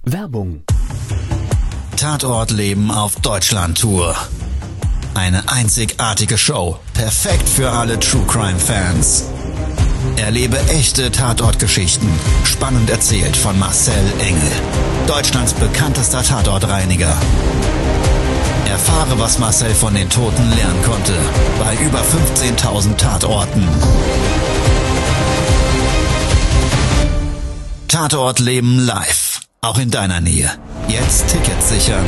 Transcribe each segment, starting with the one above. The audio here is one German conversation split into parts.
Werbung. Tatortleben auf Deutschland-Tour. Eine einzigartige Show, perfekt für alle True-Crime-Fans. Erlebe echte Tatortgeschichten, spannend erzählt von Marcel Engel, Deutschlands bekanntester Tatortreiniger. Erfahre, was Marcel von den Toten lernen konnte, bei über 15.000 Tatorten. Tatortleben live, auch in deiner Nähe. Jetzt Tickets sichern.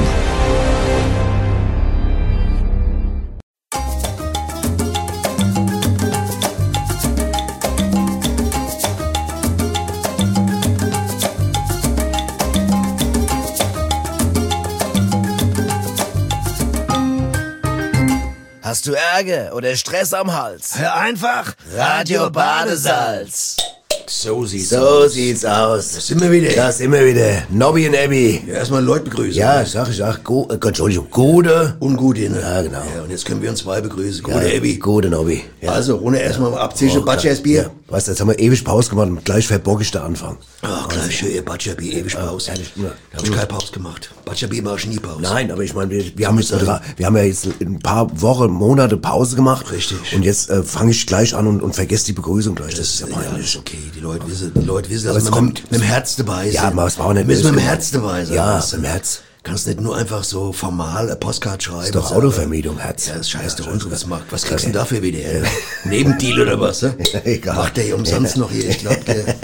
Hast du Ärger oder Stress am Hals? Hör einfach Radio Badesalz. So sieht's aus. Da sind wir wieder. Da sind wir wieder. Nobby und Abby. Ja, erstmal Leute begrüßen. Ja, ich sag, Entschuldigung, Gute. Und Gute, ne? Ja, genau. Ja, und jetzt können wir uns zwei begrüßen. Ja, Gute, Abby. Gute, Nobby. Ja. Also, ohne erstmal abzischen, Batschers Bier. Ja. Weißt du, jetzt haben wir ewig Pause gemacht und gleich verbock ich den Anfang. Ach, gleich schön, Batscherbier, ewig Pause. Da hab ich keine Pause gemacht. Batscherbier mach ich nie Pause. Nein, aber ich meine, wir haben ja jetzt ein paar Wochen, Monate Pause gemacht. Richtig. Und jetzt fange ich gleich an und vergesse die Begrüßung gleich. Das ist ja peinlich. Okay, die Leute wissen, dass wir mit dem Herz dabei sind. Ja, aber es war auch nicht. Müssen wir mit dem Herz dabei sein. Ja, im Herz. Kannst nicht nur einfach so formal Postcard schreiben. Ist doch Autovermietung, Herz. Ja, das scheiß doch uns, was kriegst du denn dafür wieder? Nebendeal oder was? Ne? Egal. Macht der hier umsonst noch hier, ich glaube,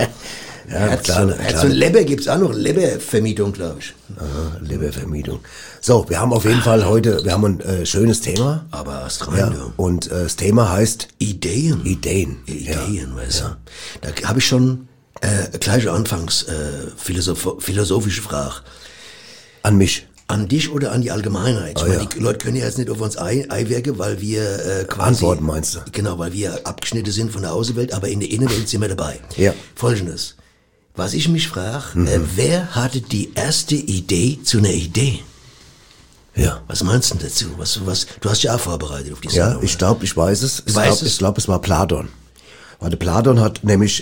Herz und Leber gibt's auch noch, Lebervermietung, glaube ich. Aha, Lebervermietung. So, wir haben auf jeden Fall heute, ein schönes Thema. Aber was rein, ja. Und das Thema heißt Ideen, weißt du. Da habe ich schon gleich anfangs philosophische Frage. An mich. An dich oder an die Allgemeinheit? Ich meine, die Leute können ja jetzt nicht auf uns einwirken, weil wir quasi... Antworten meinst du? Genau, weil wir abgeschnitten sind von der Außenwelt, aber in der Innenwelt sind wir dabei. Ja. Folgendes. Was ich mich frage, wer hatte die erste Idee zu einer Idee? Ja. Was meinst du denn dazu? Du hast ja auch vorbereitet auf die Ja, Sendung. ich glaube, ich weiß es. Ich glaube, es war Platon. Warte, Platon hat nämlich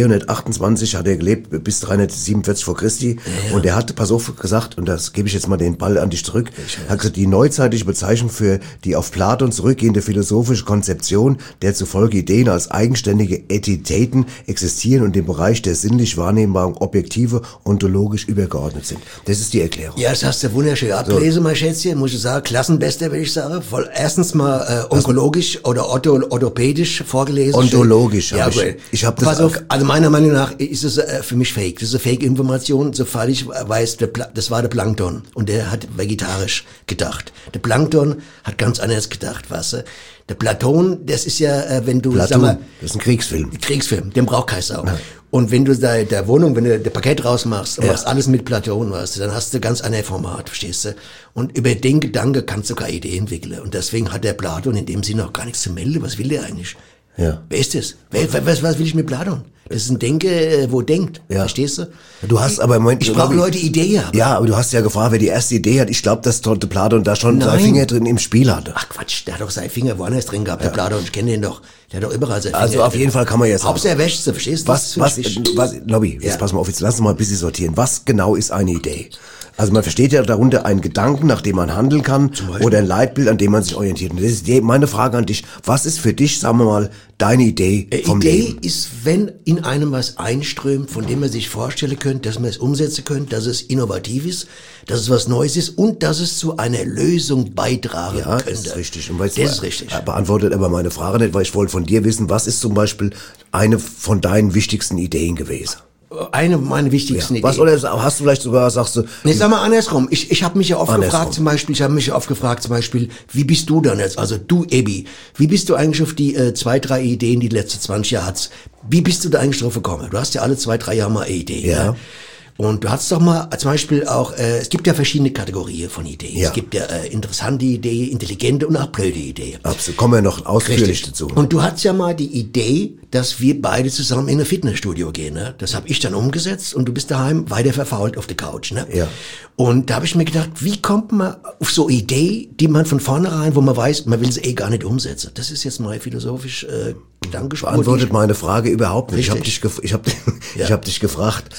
428 hat er gelebt, bis 347 vor Christi. Ja. Und er hat, pass auf, gesagt, und das gebe ich jetzt mal den Ball an dich zurück, hat gesagt, die neuzeitliche Bezeichnung für die auf Platon zurückgehende philosophische Konzeption, der zufolge Ideen als eigenständige Entitäten existieren und dem Bereich der sinnlich wahrnehmbaren Objektive ontologisch übergeordnet sind. Das ist die Erklärung. Ja, das hast du wunderschön abgelesen, mein Schätzchen, muss ich sagen. Klassenbester, würde ich sagen. Erstens mal onkologisch oder orthopädisch vorgelesen. Ontologisch. Ja, ich habe das. Pass auf, also meiner Meinung nach ist es für mich fake. Das ist eine Fake-Information, soweit ich weiß, das war der Plankton. Und der hat vegetarisch gedacht. Der Plankton hat ganz anders gedacht, weißt du. Der Platon, das ist ja, wenn du, Platon, das ist ein Kriegsfilm. Den braucht keine Sau. Ja. Und wenn du da der Wohnung, wenn du der Paket rausmachst und machst alles mit Platon, weißt du, dann hast du ganz ein Format, verstehst du? Und über den Gedanke kannst du keine Idee entwickeln. Und deswegen hat der Platon in dem Sinne auch gar nichts zu melden. Was will der eigentlich? Ja. Wer ist das? Was will ich mit Platon? Das ist ein Denke, wo denkt. Ja. Verstehst du? Du hast aber im Moment... Ich brauche Leute, die Ideen haben. Ja, aber du hast ja gefragt, wer die erste Idee hat. Ich glaube, dass dort der Platon da schon seine Finger drin im Spiel hatte. Ach Quatsch, der hat doch seine Finger woanders drin gehabt, der Platon. Ich kenne den doch. Der hat doch überall seine Finger. Also auf jeden Fall kann man jetzt... Hauptsache wäscht du, verstehst du? Was, Nobby, jetzt pass mal auf, jetzt lass uns mal ein bisschen sortieren. Was genau ist eine Idee? Also man versteht ja darunter einen Gedanken, nach dem man handeln kann, oder ein Leitbild, an dem man sich orientiert. Und das ist meine Frage an dich. Was ist für dich, sagen wir mal, deine Idee vom Leben? Idee ist, wenn in einem was einströmt, von dem man sich vorstellen könnte, dass man es umsetzen könnte, dass es innovativ ist, dass es was Neues ist und dass es zu einer Lösung beitragen könnte. Das ist richtig. Und das ist richtig. Beantwortet aber meine Frage nicht, weil ich wollte von dir wissen, was ist zum Beispiel eine von deinen wichtigsten Ideen gewesen? Eine meiner wichtigsten Ideen. Was, oder hast du vielleicht sogar, sagst du... Nee, sag mal andersrum. Ich habe mich ja oft gefragt zum Beispiel, wie bist du dann jetzt, also du, Ebi, wie bist du eigentlich auf die 2, 3 Ideen, die letzten 20 Jahre hattest, wie bist du da eigentlich drauf gekommen? Du hast ja alle 2, 3 Jahre mal eine Idee. Ja. Ne? Und du hast doch mal zum Beispiel auch, es gibt ja verschiedene Kategorien von Ideen. Ja. Es gibt ja interessante Ideen, intelligente und auch blöde Ideen. Absolut. Kommen wir noch ausführlich dazu. Und du hattest ja mal die Idee, dass wir beide zusammen in ein Fitnessstudio gehen. Ne? Das habe ich dann umgesetzt und du bist daheim weiter verfault auf der Couch. Ne? Ja. Und da habe ich mir gedacht, wie kommt man auf so eine Idee, die man von vornherein, wo man weiß, man will sie gar nicht umsetzen. Das ist jetzt mal philosophisch beantwortet meine Frage überhaupt nicht. Ich hab dich gefragt,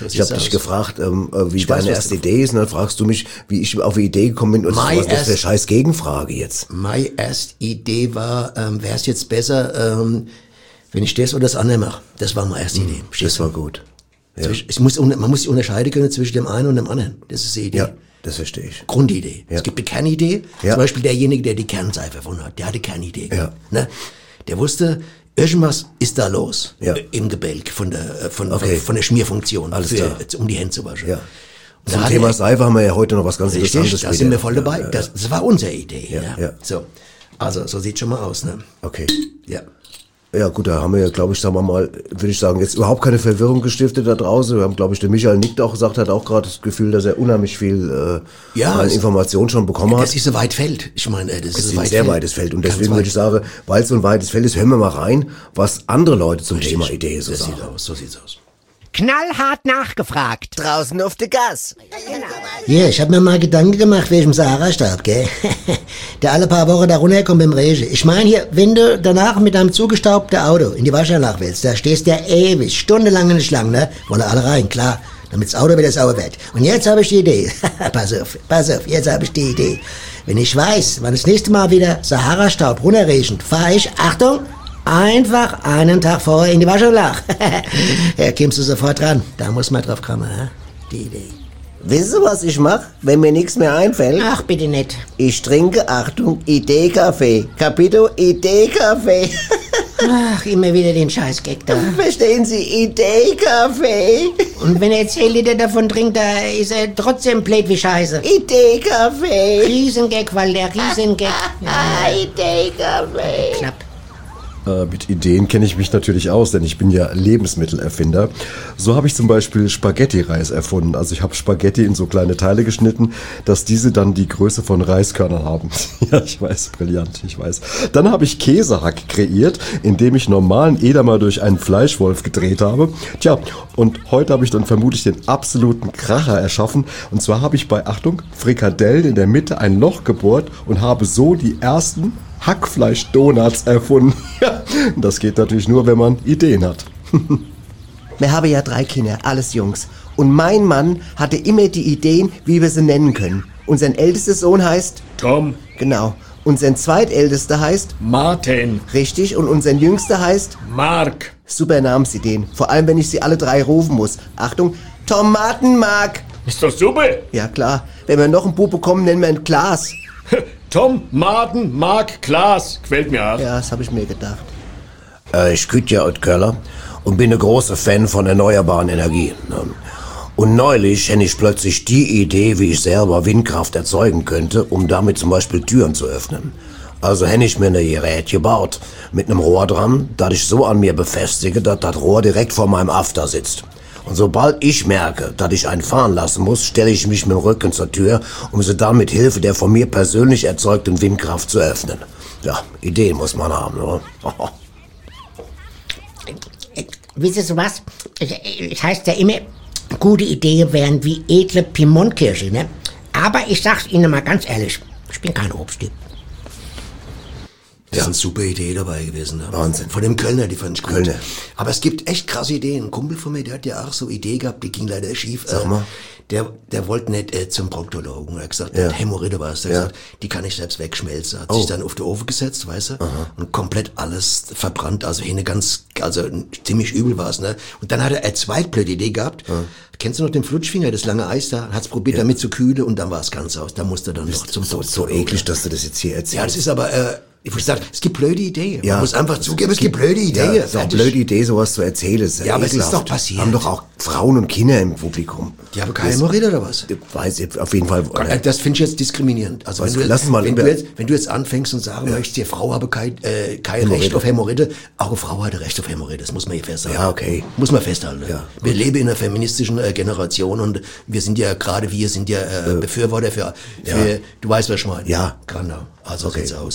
wie deine erste Idee ist, und dann fragst du mich, wie ich auf die Idee gekommen bin, und was ist das für eine scheiß Gegenfrage jetzt? Meine erste Idee war, wäre es jetzt besser, wenn ich das oder das andere mache. Das war meine erste Idee. Das war gut. Ja. Man muss sich unterscheiden können zwischen dem einen und dem anderen. Das ist die Idee. Ja, das verstehe ich. Grundidee. Ja. Es gibt eine Kernidee. Ja. Zum Beispiel derjenige, der die Kernseife erfunden hat, der hatte Kernidee. Ja. Ne? Der wusste, irgendwas ist da los im Gebälk von der Schmierfunktion, um die Hände zu waschen. Ja. Zum Thema Seife haben wir ja heute noch was ganz Interessantes. Da sind wir voll dabei. Ja. Das war unsere Idee. Ja. So. Also, so sieht's schon mal aus. Ne? Okay. Ja. Ja gut, da haben wir ja, glaube ich, sagen wir mal, würde ich sagen, jetzt überhaupt keine Verwirrung gestiftet da draußen. Wir haben, glaube ich, der Michael nickt auch gesagt, hat auch gerade das Gefühl, dass er unheimlich viel an Informationen schon bekommen hat. Das ist ein weites Feld. Ich meine, das ist ein sehr weites Feld. Und deswegen würde ich sagen, weil es so ein weites Feld ist, hören wir mal rein, was andere Leute zum Thema Idee so sagen. So sieht's aus. Knallhart nachgefragt. Draußen auf der Gas. Ja, ich hab mir mal Gedanken gemacht wegen dem Sahara-Staub, gell? Der alle paar Wochen da runterkommt im Regen. Ich meine hier, wenn du danach mit deinem zugestaubten Auto in die Waschanlage willst, da stehst du ja ewig, stundenlang in der Schlange, ne? Wollen alle rein, klar, damit das Auto wieder sauber wird. Und jetzt habe ich die Idee. Pass auf, jetzt habe ich die Idee. Wenn ich weiß, wann das nächste Mal wieder Sahara-Staub runterregnet, fahre ich, Achtung, einfach einen Tag vorher in die Waschanlage. Ja, kommst du sofort dran. Da muss man drauf kommen, ha? Die Idee. Wisst ihr, was ich mache, wenn mir nichts mehr einfällt? Ach, bitte nicht. Ich trinke, Achtung, Idee-Kaffee. Capito Idee-Kaffee. Ach, immer wieder den Scheiß-Gag da. Verstehen Sie, Idee-Kaffee. Und wenn er 10 Liter davon trinkt, da ist er trotzdem blöd wie Scheiße. Idee-Kaffee. Riesengag, weil der Riesengag. Idee-Kaffee. Klappt. Mit Ideen kenne ich mich natürlich aus, denn ich bin ja Lebensmittelerfinder. So habe ich zum Beispiel Spaghetti-Reis erfunden. Also ich habe Spaghetti in so kleine Teile geschnitten, dass diese dann die Größe von Reiskörnern haben. Ja, ich weiß, brillant, ich weiß. Dann habe ich Käsehack kreiert, indem ich normalen Edamer durch einen Fleischwolf gedreht habe. Tja, und heute habe ich dann vermutlich den absoluten Kracher erschaffen. Und zwar habe ich bei, Achtung, Frikadellen in der Mitte ein Loch gebohrt und habe so die ersten Hackfleisch-Donuts erfunden. Ja, das geht natürlich nur, wenn man Ideen hat. Wir haben ja 3 Kinder, alles Jungs. Und mein Mann hatte immer die Ideen, wie wir sie nennen können. Unser ältester Sohn heißt... Tom. Genau. Unser zweitältester heißt... Martin. Richtig. Und unser jüngster heißt... Mark. Super Namensideen. Vor allem, wenn ich sie alle 3 rufen muss. Achtung, Tomatenmark. Ist doch super. Ja, klar. Wenn wir noch einen Bub bekommen, nennen wir ihn Klaas. Tom, Martin, Mark, Klaas. Gefällt mir auch. Ja, das habe ich mir gedacht. Ich küt ja aus Köller und bin ein großer Fan von erneuerbaren Energien. Und neulich hätte ich plötzlich die Idee, wie ich selber Windkraft erzeugen könnte, um damit zum Beispiel Türen zu öffnen. Also hätte ich mir eine Gerät gebaut, mit einem Rohr dran, das ich so an mir befestige, dass das Rohr direkt vor meinem After sitzt. Und sobald ich merke, dass ich einen fahren lassen muss, stelle ich mich mit dem Rücken zur Tür, um sie dann mit Hilfe der von mir persönlich erzeugten Windkraft zu öffnen. Ja, Ideen muss man haben, oder? Wisst ihr was? Es heißt ja immer, gute Ideen wären wie edle Piemontkirche, ne? Aber ich sag's Ihnen mal ganz ehrlich, ich bin kein Obsttyp. Das ist eine super Idee dabei gewesen. Ne? Wahnsinn. Von dem Kölner, die fand ich gut. Kölner. Aber es gibt echt krasse Ideen. Ein Kumpel von mir, der hat ja auch so eine Idee gehabt, die ging leider schief. Sag mal. Der wollte nicht zum Proktologen. Er hat gesagt, der hat Hämorrhoide war es. Er hat gesagt, die kann ich selbst wegschmelzen. Hat sich dann auf den Ofen gesetzt, weißt du? Und komplett alles verbrannt. Also ziemlich übel war es. Ne? Und dann hat er eine zweitblöde Idee gehabt. Kennst du noch den Flutschfinger, das lange Eis da? Hat's probiert, damit zu kühlen und dann war es ganz aus. Da musste er dann noch zum so eklig, dass du das jetzt hier erzählst. Ja, das ist aber... Ich muss sagen, es gibt blöde Ideen. Man muss einfach zugeben, es gibt blöde Ideen. Ja, es ist auch eine blöde Idee, sowas zu erzählen. Ja, aber es ist doch passiert. Haben doch auch Frauen und Kinder im Publikum. Die haben keine Hämorrhoide oder was? Weiß ich auf jeden Fall. Das finde ich jetzt diskriminierend. Also wenn du jetzt anfängst und sagen möchtest, die Frau habe kein Recht auf Hämorrhoide, auch eine Frau hat Recht auf Hämorrhoide. Das muss man hier festhalten. Ja, okay. Muss man festhalten. Ja, wir leben in einer feministischen Generation und wir sind ja Befürworter für du weißt, was ich meine. Ja. Genau. Also okay. sieht's aus.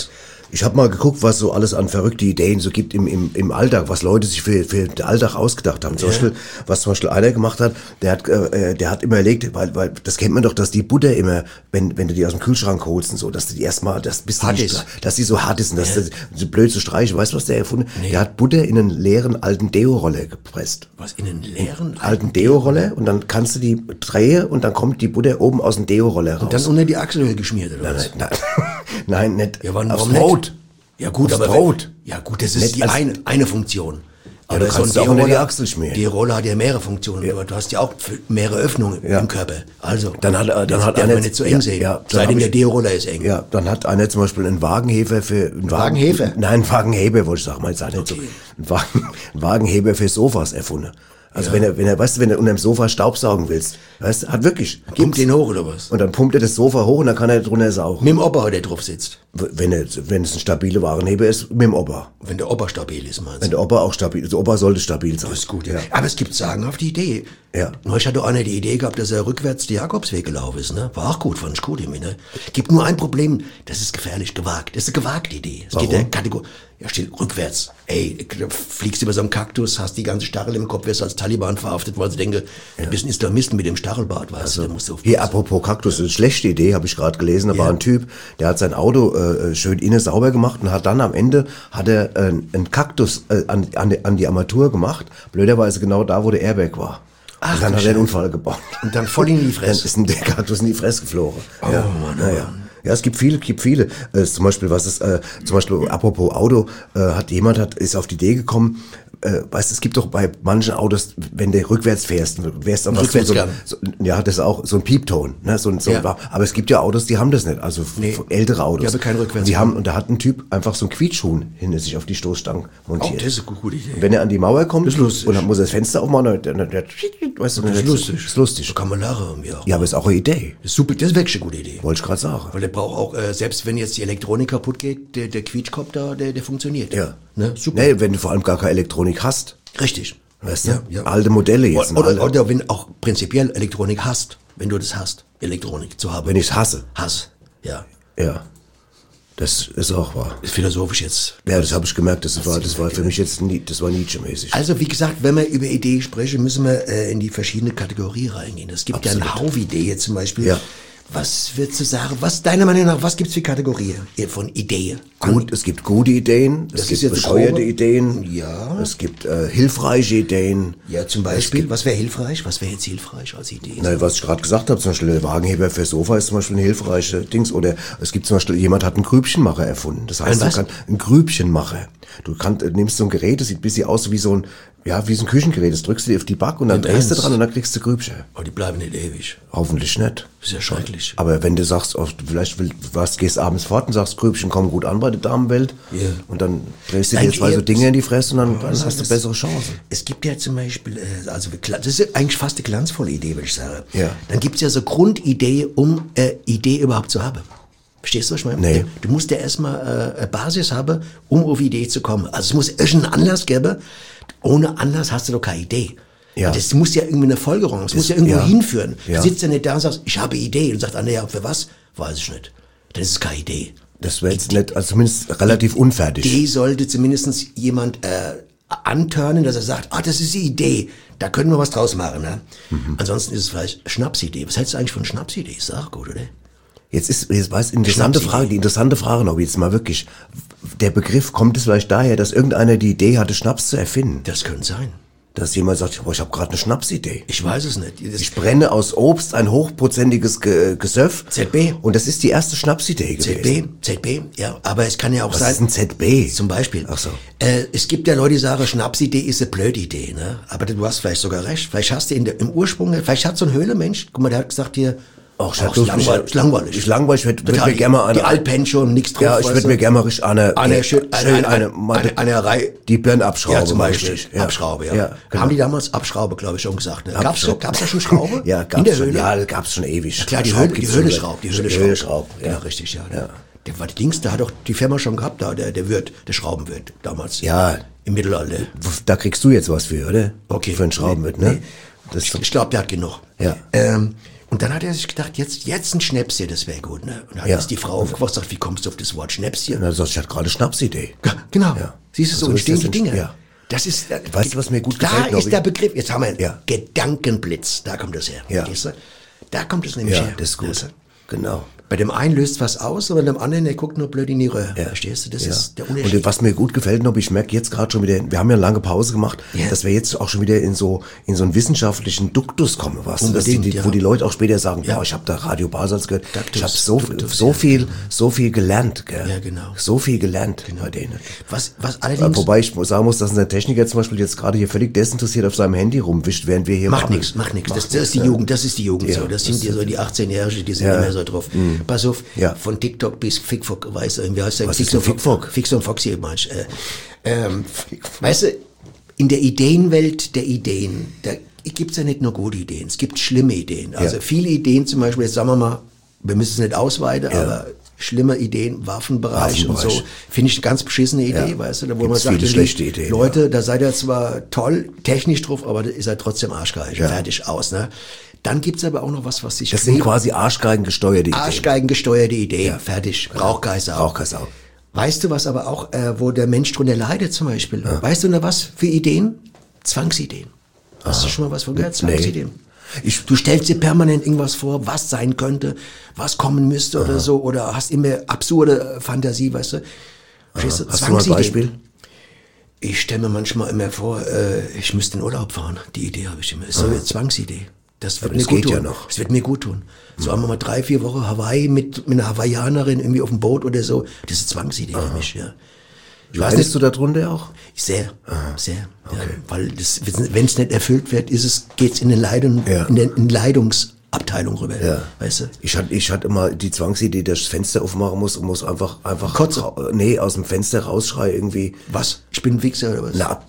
Ich habe mal geguckt, was so alles an verrückte Ideen so gibt im Alltag, was Leute sich für den Alltag ausgedacht haben. Zum Beispiel, was zum Beispiel einer gemacht hat, der hat immer überlegt, weil das kennt man doch, dass die Butter immer, wenn du die aus dem Kühlschrank holst und so, dass du die erstmal, dass die so hart ist und dass das so blöd zu streichen. Weißt du, was der erfunden hat? Nee. Der hat Butter in einen leeren alten Deo-Roller gepresst. Was, in einen leeren alten Deo-Roller? Und dann kannst du die drehen und dann kommt die Butter oben aus dem Deo-Roller raus. Und dann unter die Achselhöhle geschmiert, oder was? Nein, nicht. Ja, warum Brot. Ja gut, aufs aber Brot. Ja gut, das ist die eine Funktion. Aber du kannst auch unter die Achsel schmieren. Die Rolle hat ja mehrere Funktionen. Ja. Du hast ja auch mehrere Öffnungen im Körper. Also dann hat einer nicht so eng sehen. Ja, seitdem der Deo-Roller ist eng. Ja, dann hat einer zum Beispiel einen Wagenheber für Wagenheber? Nein, Wagenheber wollte ich sagen. Mal okay. So, ein Wagenheber für Sofas erfunden. Also wenn er unter dem Sofa Staubsaugen willst, weißt du, hat wirklich. Pumpt den hoch oder was? Und dann pumpt er das Sofa hoch und dann kann er drunter saugen. Mit dem Opa, der drauf sitzt. Wenn es ein stabiler Warenheber ist, mit dem Opa. Wenn der Opa stabil ist, meinst du? Wenn der Opa auch stabil ist. Der Opa sollte stabil sein. Das ist gut, ja. Aber es gibt sagenhafte Idee. Ja. Neulich hat doch einer die Idee gehabt, dass er rückwärts die Jakobsweg gelaufen ist, ne? War auch gut, fand ich gut, ne? Gibt nur ein Problem, das ist gefährlich, gewagt. Das ist eine gewagte Idee. Es geht der Kategorie. Ja, steht rückwärts. Ey, du fliegst über so einen Kaktus, hast die ganze Stachel im Kopf, wirst als Taliban verhaftet, weil sie denken, du bist ein Islamisten mit dem Stachelbart, weißt du, da musst du aufpassen. Hier, apropos Kaktus, das ist eine schlechte Idee, habe ich gerade gelesen, da war ein Typ, der hat sein Auto schön innen sauber gemacht und hat dann am Ende einen Kaktus an die Armatur gemacht, blöderweise genau da, wo der Airbag war. Ach, und dann hat er einen Unfall gebaut. Und dann voll in die Fresse. Dann ist der Kaktus in die Fresse geflogen. Oh ja. Mann, naja. Ja, es gibt viele. Zum Beispiel, apropos Auto, ist auf die Idee gekommen, weißt du, es gibt doch bei manchen Autos, wenn du rückwärts fährst aber das ist auch so ein Piepton, ne, aber es gibt ja Autos, die haben das nicht, also ältere Autos. Die haben keinen Rückwärts. Und da hat ein Typ einfach so einen Quietschhuhn hinter sich auf die Stoßstange montiert. Oh, das ist eine gute Idee. Und wenn er an die Mauer kommt, und dann muss er das Fenster aufmachen, weißt du, das ist lustig. Das ist lustig. So kann man lachen. Ja, aber ist auch eine Idee. Das ist super, das ist wirklich eine gute Idee. Wollte ich gerade sagen. Weil der braucht auch, selbst wenn jetzt die Elektronik kaputt geht, der Quietschkopf da, der funktioniert. Ja. Ne? Super. Nee, wenn du vor allem gar keine Elektronik hast. Richtig. Weißt du? Ja. Alte Modelle jetzt. Oder wenn auch prinzipiell Elektronik hast. Wenn du das hast, Elektronik zu haben. Wenn ich es hasse. Ja. Ja. Das ist auch wahr. Ist philosophisch jetzt. Ja, das habe ich gemerkt. Das war für mich jetzt das war Nietzsche-mäßig. Also wie gesagt, wenn wir über Ideen sprechen, müssen wir in die verschiedenen Kategorien reingehen. Es gibt ja eine Haufe-Idee zum Beispiel. Ja. Was würdest du sagen, deiner Meinung nach, was gibt's für Kategorien von Ideen? Gut, es gibt gute Ideen, es gibt bescheuerte Ideen, ja. Es gibt hilfreiche Ideen. Ja, zum Beispiel, was wäre hilfreich? Was wäre jetzt hilfreich als Idee? Na, was ich gerade gesagt habe, zum Beispiel der Wagenheber für Sofa ist zum Beispiel ein hilfreiche Dings. Oder es gibt zum Beispiel, jemand hat einen Grübchenmacher erfunden. Das heißt, ein Grübchenmacher. Du nimmst so ein Gerät, das sieht ein bisschen aus wie so ein Küchengerät. Das drückst du dir auf die Back und dann drehst du dran und dann kriegst du Grübchen. Aber die bleiben nicht ewig. Hoffentlich nicht. Das ist ja schrecklich. Aber wenn du sagst, gehst abends fort und sagst, Grübchen kommen gut an bei der Damenwelt, und dann drehst du dir zwei so Dinge in die Fresse und dann hast du bessere Chancen. Es gibt ja zum Beispiel, das ist eigentlich fast eine glanzvolle Idee, würde ich sagen. Ja. Dann gibt es ja so Grundidee, um Idee überhaupt zu haben. Verstehst du, was ich meine? Nee. Du musst ja erstmal eine Basis haben, um auf Idee zu kommen. Also es muss irgendeinen Anlass geben. Ohne Anlass hast du doch keine Idee. Ja. Das muss ja irgendwie eine Folgerung, das muss ja irgendwo hinführen. Ja. Du sitzt ja nicht da und sagst, ich habe eine Idee. Und sagt einer, ja, für was? Weiß ich nicht. Das ist keine Idee. Das wäre jetzt nicht, also zumindest relativ unfertig. Die sollte zumindest jemand antörnen, dass er sagt, das ist die Idee. Da können wir was draus machen. Ne? Ansonsten ist es vielleicht eine Schnapsidee. Was hältst du eigentlich von Schnapsidee? Ist auch gut, oder? Jetzt die interessante Frage noch, jetzt mal wirklich, der Begriff, kommt es vielleicht daher, dass irgendeiner die Idee hatte, Schnaps zu erfinden? Das könnte sein. Dass jemand sagt, ich habe gerade eine Schnapsidee. Ich weiß es nicht. Ich brenne aus Obst ein hochprozentiges Gesöff. ZB. Und das ist die erste Schnapsidee gewesen. ZB, ja. Aber es kann ja auch sein. Was ist ein ZB? Zum Beispiel. Ach so. Es gibt ja Leute, die sagen, Schnapsidee ist eine blöde Idee, ne? Aber du hast vielleicht sogar recht. Vielleicht hast du im Ursprung, vielleicht hat so ein Höhlenmensch, guck mal, der hat gesagt hier, langweilig. Ich würde mir gerne mal die Altpension, nichts drauf. Ja, ich würde mir gerne mal richtig eine Reihe. Die Birnenabschraube. Ja, zum Beispiel. Ja. Abschraube, ja. Ja, genau. Haben die damals Abschraube, glaube ich, schon gesagt, ne? Gab's da schon Schraube? Ja, in der Höhle? Ja, gab's schon ewig. Ja, klar, die Höhle-Schraube. Ja, genau, richtig, ja. Der war die Dings, da hat doch die Firma schon gehabt, da, der Schraubenwirt, damals. Ja. Im Mittelalter. Da kriegst du jetzt was für, oder? Okay. Für einen Schraubenwirt, ne? Nee. Ich glaube, der hat genug. Ja. Und dann hat er sich gedacht, jetzt ein Schnäpschen, das wäre gut. Ne? Und dann ist die Frau aufgewacht und sagt, wie kommst du auf das Wort Schnäpschen? Na, ich hatte gerade Schnapsidee. Ja, genau. Ja. Siehst du, so entstehen die Dinge. Ja. Das ist, weißt du, was mir gut gefällt? Da ist der Begriff, jetzt haben wir Ja. Gedankenblitz, da kommt das her. Ja. Verstehst du? Da kommt es nämlich Ja, her. das ist gut. Weißt du? Genau. Bei dem einen löst was aus, aber bei dem anderen, der guckt nur blöd in die Röhre. Ja. Verstehst du? Das Ja. ist der Unterschied. Und was mir gut gefällt noch, ich merke jetzt gerade schon wieder, wir haben ja eine lange Pause gemacht, dass wir jetzt auch schon wieder in so einen wissenschaftlichen Duktus kommen, was? Unbedingt, Wo die Leute auch später sagen, boah, ich habe da Radio Basel gehört, Duktus, ich habe Duktus, so viel gelernt, gell? Ja, genau. So viel gelernt bei denen. Was allerdings... Wobei ich sagen muss, dass ein Techniker zum Beispiel jetzt gerade hier völlig desinteressiert auf seinem Handy rumwischt, während wir hier Macht nichts. Das ist die Jugend, das ist die Jugend Ja, so. Das sind ja so die 18-Jährigen, die sind Ja. immer so drauf. Pass auf, Ja. von TikTok bis Fickfuck, weißt du, wie heißt der? Was ist denn Fickfuck? Fix und Foxy, meinst weißt du, in der Ideenwelt der Ideen, da gibt's ja nicht nur gute Ideen, es gibt schlimme Ideen. Also viele Ideen zum Beispiel, jetzt sagen wir mal, wir müssen es nicht ausweiten, aber schlimme Ideen, Waffenbereich und so, finde ich eine ganz beschissene Idee, weißt du, da wo Gibt's man sagt, viele schlechte Ideen, Leute, da seid ihr zwar toll technisch drauf, aber da ist er trotzdem arschgeil, fertig aus, ne? Dann gibt's aber auch noch was sich... Das sind quasi arschgeigengesteuerte Ideen. Arschgeigengesteuerte Ideen, fertig, Rauchgeißau. Rauchgeißau. Weißt du, was aber auch, wo der Mensch drunter leidet zum Beispiel? Weißt du noch was für Ideen? Zwangsideen. Hast du schon mal was von gehört? Zwangsideen. Du stellst dir permanent irgendwas vor, was sein könnte, was kommen müsste oder so, oder hast immer absurde Fantasie, weißt du? Verstehst du? Hast du mal ein Beispiel? Ich stelle mir manchmal immer vor, ich müsste in Urlaub fahren. Die Idee habe ich immer. Ist so eine Zwangsidee. Das wird mir gut tun. Ja noch. Das wird mir gut tun. So haben wir mal 3-4 Wochen Hawaii mit einer Hawaiianerin irgendwie auf dem Boot oder so. Das ist eine Zwangsidee für mich, ja. Leidest du darunter auch? Sehr, sehr. Okay. Ja, weil wenn es nicht erfüllt wird, geht's in den Leidungsabteilung rüber. Ja. Weißt du? Ich hatte immer die Zwangsidee, dass ich das Fenster aufmachen muss und muss einfach Kotze. Aus dem Fenster rausschreien irgendwie. Was? Ich bin ein Wichser oder was? Na,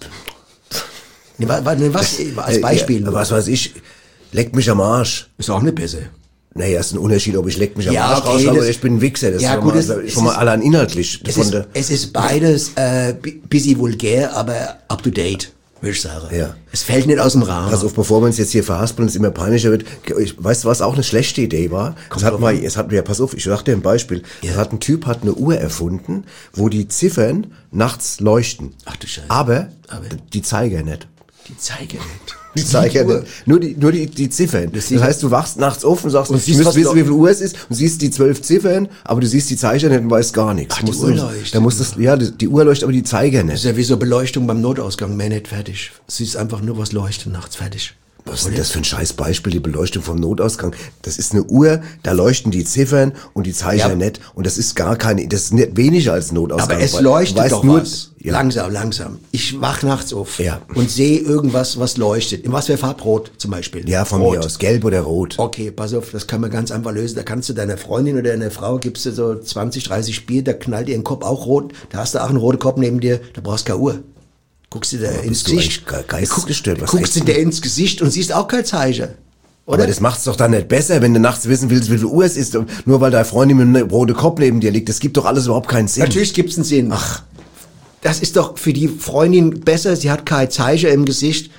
was? Als Beispiel. Was weiß ich, leck mich am Arsch. Ist auch nicht besser. Naja, ist ein Unterschied, ob ich leck mich am Ja, Arsch okay, rausschreie oder das- ich bin ein Wichser. Das Ja, ist gut, schon mal allein inhaltlich. Es ist beides bisschen vulgär, aber up to date, würde ich sagen. Ja. Es fällt nicht aus dem Rahmen. Pass auf, bevor wir uns jetzt hier verhaspeln und es immer peinlicher wird, weißt du, was auch eine schlechte Idee war? Pass auf, ich sag dir ein Beispiel. Ein Typ hat eine Uhr erfunden, wo die Ziffern nachts leuchten. Ach du Scheiße. Aber die Zeiger nicht. Die Zeiger nicht. Die Zeiger nicht. Nur die Ziffern. Das heißt, du wachst nachts auf und sagst, Und ich siehst, muss was wissen, wie viel Uhr es ist, und siehst die 12 Ziffern, aber du siehst die Zeiger nicht und weißt gar nichts. Ach, die Uhr leuchtet. Die Uhr leuchtet, aber die Zeiger Das nicht. ist ja wie so Beleuchtung beim Notausgang, mehr nicht fertig. Es ist einfach nur was leuchtet nachts, fertig. Was ist denn das für ein scheiß Beispiel, die Beleuchtung vom Notausgang? Das ist eine Uhr, da leuchten die Ziffern und die Zeiger nicht. Und das ist das ist nicht weniger als ein Notausgang. Aber es leuchtet doch nur, was. Ja. Langsam. Ich wach nachts auf Ja. und sehe irgendwas, was leuchtet. In was für Farbe? Rot zum Beispiel. Ja, von mir aus. Gelb oder rot. Okay, pass auf, das kann man ganz einfach lösen. Da kannst du deiner Freundin oder deiner Frau, gibst du so 20, 30 Bier, da knallt ihr den Kopf auch rot. Da hast du auch einen roten Kopf neben dir, da brauchst du keine Uhr. Guckst du dir ins bist du Gesicht. eigentlich geistesgestört? Was Guckst du echt? dir ins Gesicht und siehst auch kein Zeichen. Oder? Aber das macht's doch dann nicht besser, wenn du nachts wissen willst, wie viel Uhr es ist, nur weil deine Freundin mit einem roten Kopf neben dir liegt. Das gibt doch alles überhaupt keinen Sinn. Natürlich gibt's einen Sinn. Ach, das ist doch für die Freundin besser, sie hat kein Zeichen im Gesicht,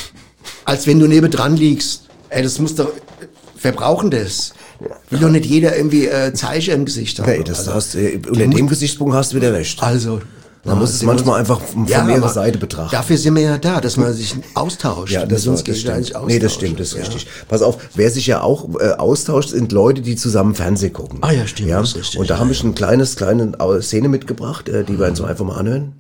als wenn du nebendran liegst. Ey, das muss doch, wer brauchen das? Will doch nicht jeder irgendwie Zeichen im Gesicht haben. Nee, unter dem Gesichtspunkt hast du wieder recht. Also, Man muss es manchmal einfach von mehrerer Seite betrachten. Dafür sind wir ja da, dass man sich austauscht. Ja, das sonst stimmt. Nee, das stimmt, das ist richtig. Pass auf, wer sich ja auch austauscht, sind Leute, die zusammen Fernsehen gucken. Ah ja, stimmt, Ja? das ist richtig. Und da habe ich eine kleine Szene mitgebracht, die wir uns einfach mal anhören.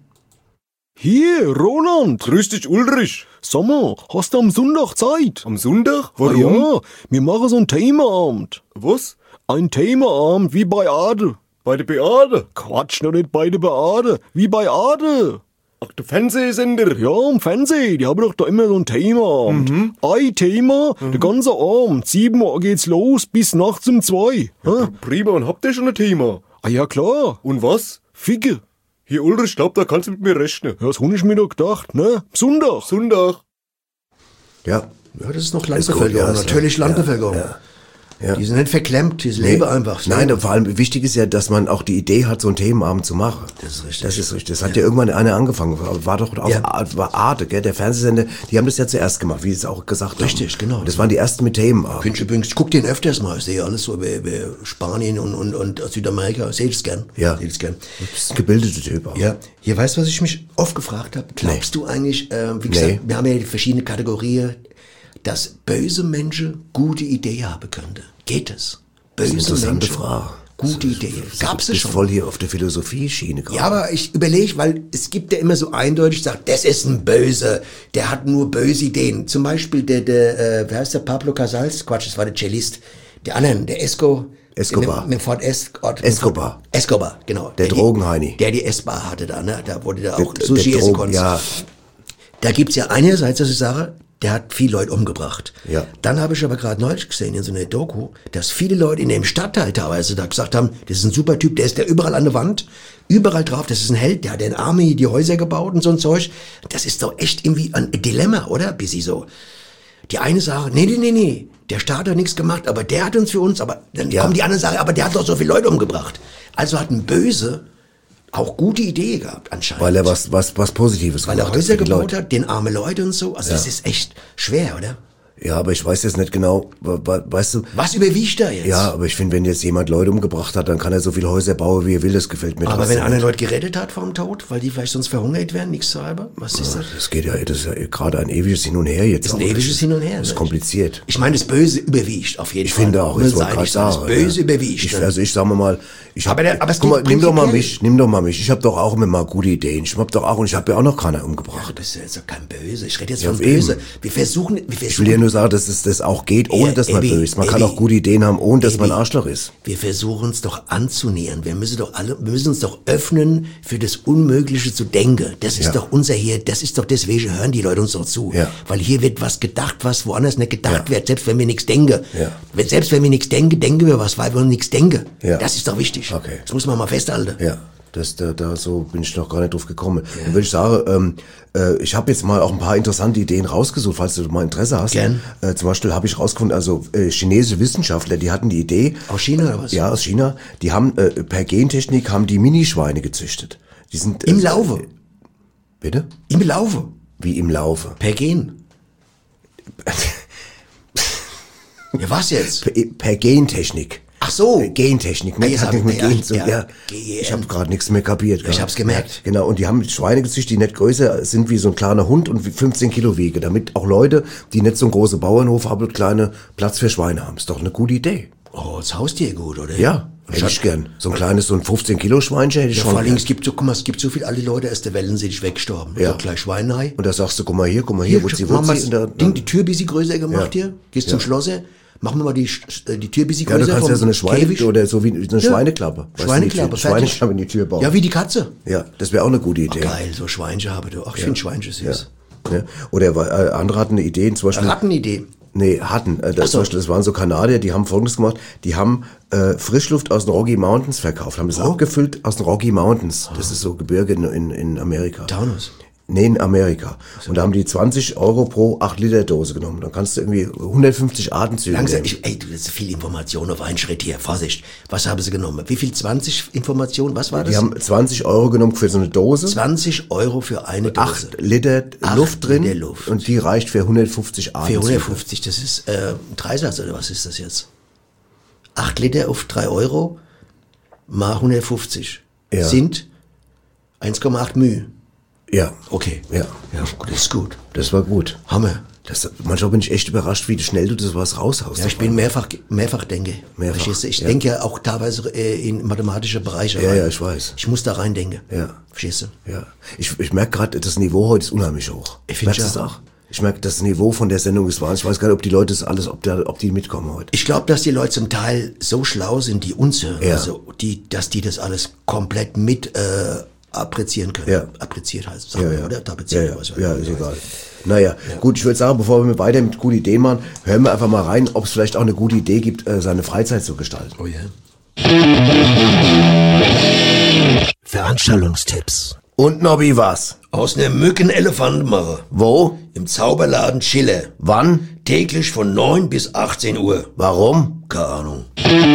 Hier, Roland. Grüß dich, Ulrich. Sag mal, hast du am Sonntag Zeit? Am Sonntag? Warum? Ja, wir machen so einen Themaabend. Was? Ein Themaabend wie bei Ade. Bei der Beate? Quatsch, noch nicht bei der Beate. Wie bei Ade. Ach, der Fernsehsender? Ja, im Fernsehen, die haben doch da immer so ein Themaabend. Ein Thema, der ganze Abend. 7 Uhr geht's los, bis nachts um 2. Ja, prima, und habt ihr schon ein Thema? Ah ja, klar. Und was? Ficke. Hier, Ulrich, ich glaub, da kannst du mit mir rechnen. Ja, das hab ich mir doch gedacht, ne? Sonntag. Sonntag. Ja. Ja, das ist noch Landbevölkerung, gut, ja, natürlich Landbevölkerung. Ja. Ja. Die sind nicht verklemmt, die leben einfach. Nein, vor allem wichtig ist ja, dass man auch die Idee hat, so einen Themenabend zu machen. Das ist richtig. Das ist richtig. Das hat ja irgendwann einer angefangen. War doch auf war Arte, gell? Der Fernsehsender, die haben das ja zuerst gemacht, wie sie es auch gesagt haben. Richtig, genau. Und das waren die ersten mit Themenabend. Ich guck den öfters mal. Ich sehe alles so über Spanien und Südamerika. Sehe ich es gern. Ja. Sehe ich es gern. Du bist ein gebildeter Typ auch. Ja. Hier, weißt du, was ich mich oft gefragt habe? Glaubst du eigentlich, wie gesagt, wir haben ja verschiedene Kategorien, dass böse Menschen gute Ideen haben könnten? Geht es? Böse Interessante Menschen, Frage. gute Ideen. Gab's es schon? voll hier auf der Philosophie-Schiene gerade. Ja, aber ich überlege, weil es gibt ja immer so eindeutig, sagt, das ist ein Böse, der hat nur böse Ideen. Zum Beispiel wer heißt der, Pablo Casals? Quatsch, das war der Cellist. Der andere, der Escobar, genau. Der Drogenheini. Der die S-Bar hatte da, ne? Da wurde da auch Sushi essen konnte. Ja. Da gibt's ja einerseits, dass ich sage, der hat viele Leute umgebracht. Ja. Dann habe ich aber gerade neulich gesehen in so einer Doku, dass viele Leute in dem Stadtteil teilweise da gesagt haben, das ist ein super Typ, der ist da überall an der Wand, überall drauf, das ist ein Held, der hat in Army die Häuser gebaut und so ein Zeug. Das ist doch echt irgendwie ein Dilemma, oder? Bissi so. Die eine sagt, nee, der Staat hat nichts gemacht, aber der hat uns für uns, aber dann kommen die anderen sagen, aber der hat doch so viele Leute umgebracht. Also hat ein Böse auch gute Idee gehabt anscheinend. Weil er was Positives gemacht hat. Weil er Häuser gebaut hat, den arme Leute und so. Also das ist echt schwer, oder? Ja, aber ich weiß jetzt nicht genau, weißt du... Was überwiegt da jetzt? Ja, aber ich finde, wenn jetzt jemand Leute umgebracht hat, dann kann er so viele Häuser bauen, wie er will, das gefällt mir. Aber wenn einer Leute gerettet hat vom Tod, weil die vielleicht sonst verhungert werden, nichts zu halber, was ist das? Das ist ja gerade ein ewiges Hin und Her jetzt. Das ist ein ewiges Hin und Her. Das ist kompliziert. Ich meine, das Böse überwiegt auf jeden Ich Fall. finde auch, das Böse überwiegt. Also ich sag mal, aber guck mal, nimm doch mal mich. Ich habe doch auch immer mal gute Ideen. Ich habe ja auch noch keiner umgebracht. Ja, du bist ja jetzt doch kein Böse. Ich rede jetzt von Böse. Wir versuchen. Ich will ja nur sagen, dass das auch geht, ohne dass man böse ist. Man kann auch gute Ideen haben, ohne dass man Arschloch ist. Wir versuchen uns doch anzunähern. Wir müssen uns doch öffnen, für das Unmögliche zu denken. Das ist doch das ist doch deswegen hören die Leute uns doch zu. Ja. Weil hier wird was gedacht, was woanders nicht gedacht wird, selbst wenn wir nichts denken. Ja. Selbst wenn wir nichts denken, denken wir was, weil wir nichts denken. Ja. Das ist doch wichtig. Okay. Das muss man mal festhalten. Ja. So bin ich noch gar nicht drauf gekommen. Ja. Dann würde ich sagen, ich habe jetzt mal auch ein paar interessante Ideen rausgesucht, falls du mal Interesse hast. Gern. Zum Beispiel habe ich rausgefunden, also chinesische Wissenschaftler, die hatten die Idee. Aus China oder was? Ja, aus China. Die haben per Gentechnik haben die Minischweine gezüchtet. Die sind im Laufe. Bitte? Im Laufe. Wie im Laufe? Per Gen. Ja, was jetzt? Per Gentechnik. Ach so. Gentechnik, ne? Hat nichts mit Gen zu tun. Ja. Ich habe gerade nichts mehr kapiert. Ich hab's gemerkt. Ja, genau, und die haben Schweine gezüchtet, die nicht größer sind wie so ein kleiner Hund und 15 Kilo wiegen, damit auch Leute, die nicht so einen großen Bauernhof haben, kleine Platz für Schweine haben. Ist doch eine gute Idee. Oh, das Haustier gut, oder? Ja, hätte ich gern. So ein kleines, so ein 15 Kilo Schweinchen hätte ich schon. Vor allem, es gibt so viele alte Leute aus der Wellen sind weggestorben. Ja. So gleich Schweinei. Und da sagst du, guck mal hier, Wutzi. Die Tür ein bisschen größer gemacht hier. Gehst zum Schlosser. Machen wir mal die Tür ein bisschen größer. Ja, du kannst ja so eine Schweine oder so wie eine Schweineklappe. Schweineklappe, Schweineklappe in die Tür bauen. Ja, wie die Katze. Ja, das wäre auch eine gute Idee. Geil, so Schweinchen habe du. Ach, ich finde Schweinchen süß. Ja. Oder andere hatten eine Idee, zum Beispiel. Rattenidee. Nee, hatten. Zum Beispiel, das waren so Kanadier, die haben Folgendes gemacht. Die haben Frischluft aus den Rocky Mountains verkauft, haben das abgefüllt aus den Rocky Mountains. Das ist so Gebirge in Amerika. Taunus. Nee, in Amerika. Und da haben die 20 € pro 8 Liter Dose genommen. Dann kannst du irgendwie 150 Atemzüge langsam, nehmen. du hast viel Information auf einen Schritt hier. Vorsicht. Was haben sie genommen? Wie viel? 20 Informationen? Was war das? Die haben 20 € genommen für so eine Dose. 20 € für eine Dose. 8 Liter Luft drin. Liter Luft. Und die reicht für 150 Atemzüge. Für 150, das ist Dreisatz oder was ist das jetzt? 8 Liter auf 3 € mal 150 sind 1,8 μ. Ja. Okay. Ja. Das ist gut. Das war gut. Hammer. Manchmal bin ich echt überrascht, wie schnell du das was raushaust. Ja, ich bin mehrfach denke. Ich denke ja auch teilweise in mathematische Bereiche rein. Ja, ich weiß. Ich muss da rein denken. Ja. Verstehst du? Ja. Ich merke gerade, das Niveau heute ist unheimlich hoch. Ich finde das auch. Ich merke, das Niveau von der Sendung ist wahnsinnig. Ich weiß gar nicht, ob die Leute das alles, ob die mitkommen heute. Ich glaube, dass die Leute zum Teil so schlau sind, die uns hören. Ja. Also, dass die das alles komplett mit apprezieren können. Ja. Appreziert heißt es, oder? Tapezieren. Ja, ist egal. Naja, gut, ich würde sagen, bevor wir weiter mit guten Ideen machen, hören wir einfach mal rein, ob es vielleicht auch eine gute Idee gibt, seine Freizeit zu gestalten. Oh ja. Veranstaltungstipps. Und Nobby was? Aus einer Mückenelefant machen. Wo? Im Zauberladen Schiller. Wann? täglich von 9 bis 18 Uhr. Warum? Keine Ahnung.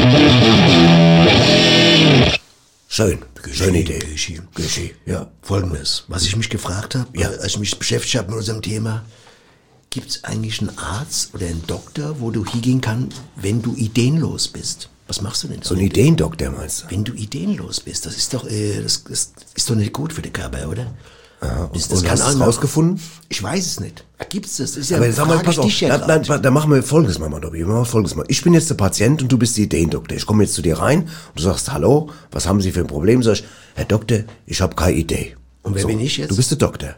Schöne Idee. Geschi. Ja. Folgendes, was ich mich gefragt habe, als ich mich beschäftigt habe mit unserem Thema, gibt es eigentlich einen Arzt oder einen Doktor, wo du hingehen kannst, wenn du ideenlos bist? Was machst du denn da? So ein Ideendoktor meinst du? Wenn du ideenlos bist, das ist doch, das ist doch nicht gut für den Körper, oder? Ja, das und kann hast du es rausgefunden? Ich weiß es nicht. Gibt's das? ist ja, Aber sag mal, pass auf, ja dann machen wir Folgendes mal, Dobby. Wir machen Folgendes mal. Ich bin jetzt der Patient und du bist die Ideendoktor. Ich komme jetzt zu dir rein und du sagst, hallo, was haben Sie für ein Problem? Sag ich, Herr Doktor, ich habe keine Idee. Und wer bin ich jetzt? Du bist der Doktor.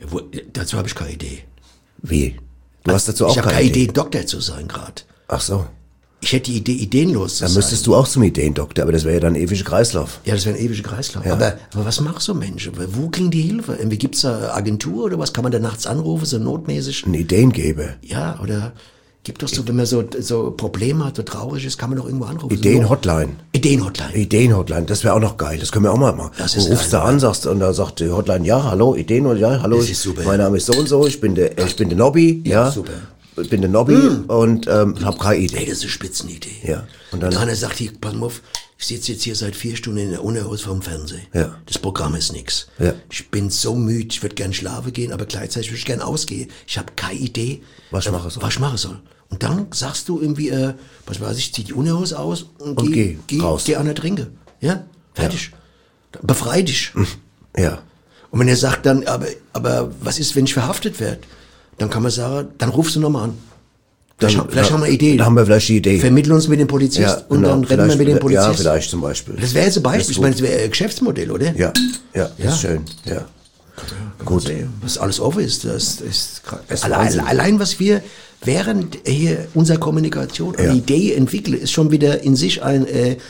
Dazu habe ich keine Idee. Wie? Du hast dazu auch keine Idee. Ich habe keine Idee, Doktor zu sein gerade. Ach so. Ich hätte die Idee, ideenlos zu sein. Dann müsstest du auch zum Ideendoktor, aber das wäre ja dann ein ewiger Kreislauf. Ja, das wäre ein ewiger Kreislauf. Ja. Aber was machen so Menschen? Wo kriegen die Hilfe? Irgendwie gibt's da Agentur oder was? Kann man da nachts anrufen, so notmäßig? Ein Ideengeber. Ja, oder gibt doch so, wenn man so Probleme hat, so traurig ist, kann man doch irgendwo anrufen. Ideen-Hotline. Ideen-Hotline. Ideen-Hotline, das wäre auch noch geil. Das können wir auch mal machen. Du rufst da an, sagst, und da sagt die Hotline, ja, hallo, Ideen-Hotline, ja, hallo. Das ist super. Mein Name ist so und so, ich bin der Nobby. Ja, super. Ich bin der Nobby und habe keine Idee. Ey, das ist eine Spitzenidee. Ja. Und dann einer sagt, hier, pass mal auf, ich sitze jetzt hier seit 4 Stunden in der Unerhaus vorm Fernsehen. Ja. Das Programm ist nix. Ja. Ich bin so müde, ich würde gern schlafen gehen, aber gleichzeitig würde ich gern ausgehen. Ich habe keine Idee, was ich machen soll. Und dann sagst du irgendwie, was weiß ich, zieh die Unerhaus aus und geh raus. Geh an der Trinke. Ja? Fertig. Ja. Befrei dich. Ja. Und wenn er sagt dann, aber was ist, wenn ich verhaftet werde? Dann kann man sagen, dann rufst du nochmal an. Vielleicht haben wir eine Idee. Da haben wir vielleicht die Idee. Vermitteln uns mit dem Polizist und dann reden wir mit dem Polizist. Ja, vielleicht zum Beispiel. Das wäre jetzt ein Beispiel. Ich meine, das wäre ein Geschäftsmodell, oder? Ja, das ist schön. Ja. Gut. Was alles offen ist, das ist allein was wir während hier unserer Kommunikation eine Idee entwickeln, ist schon wieder in sich ein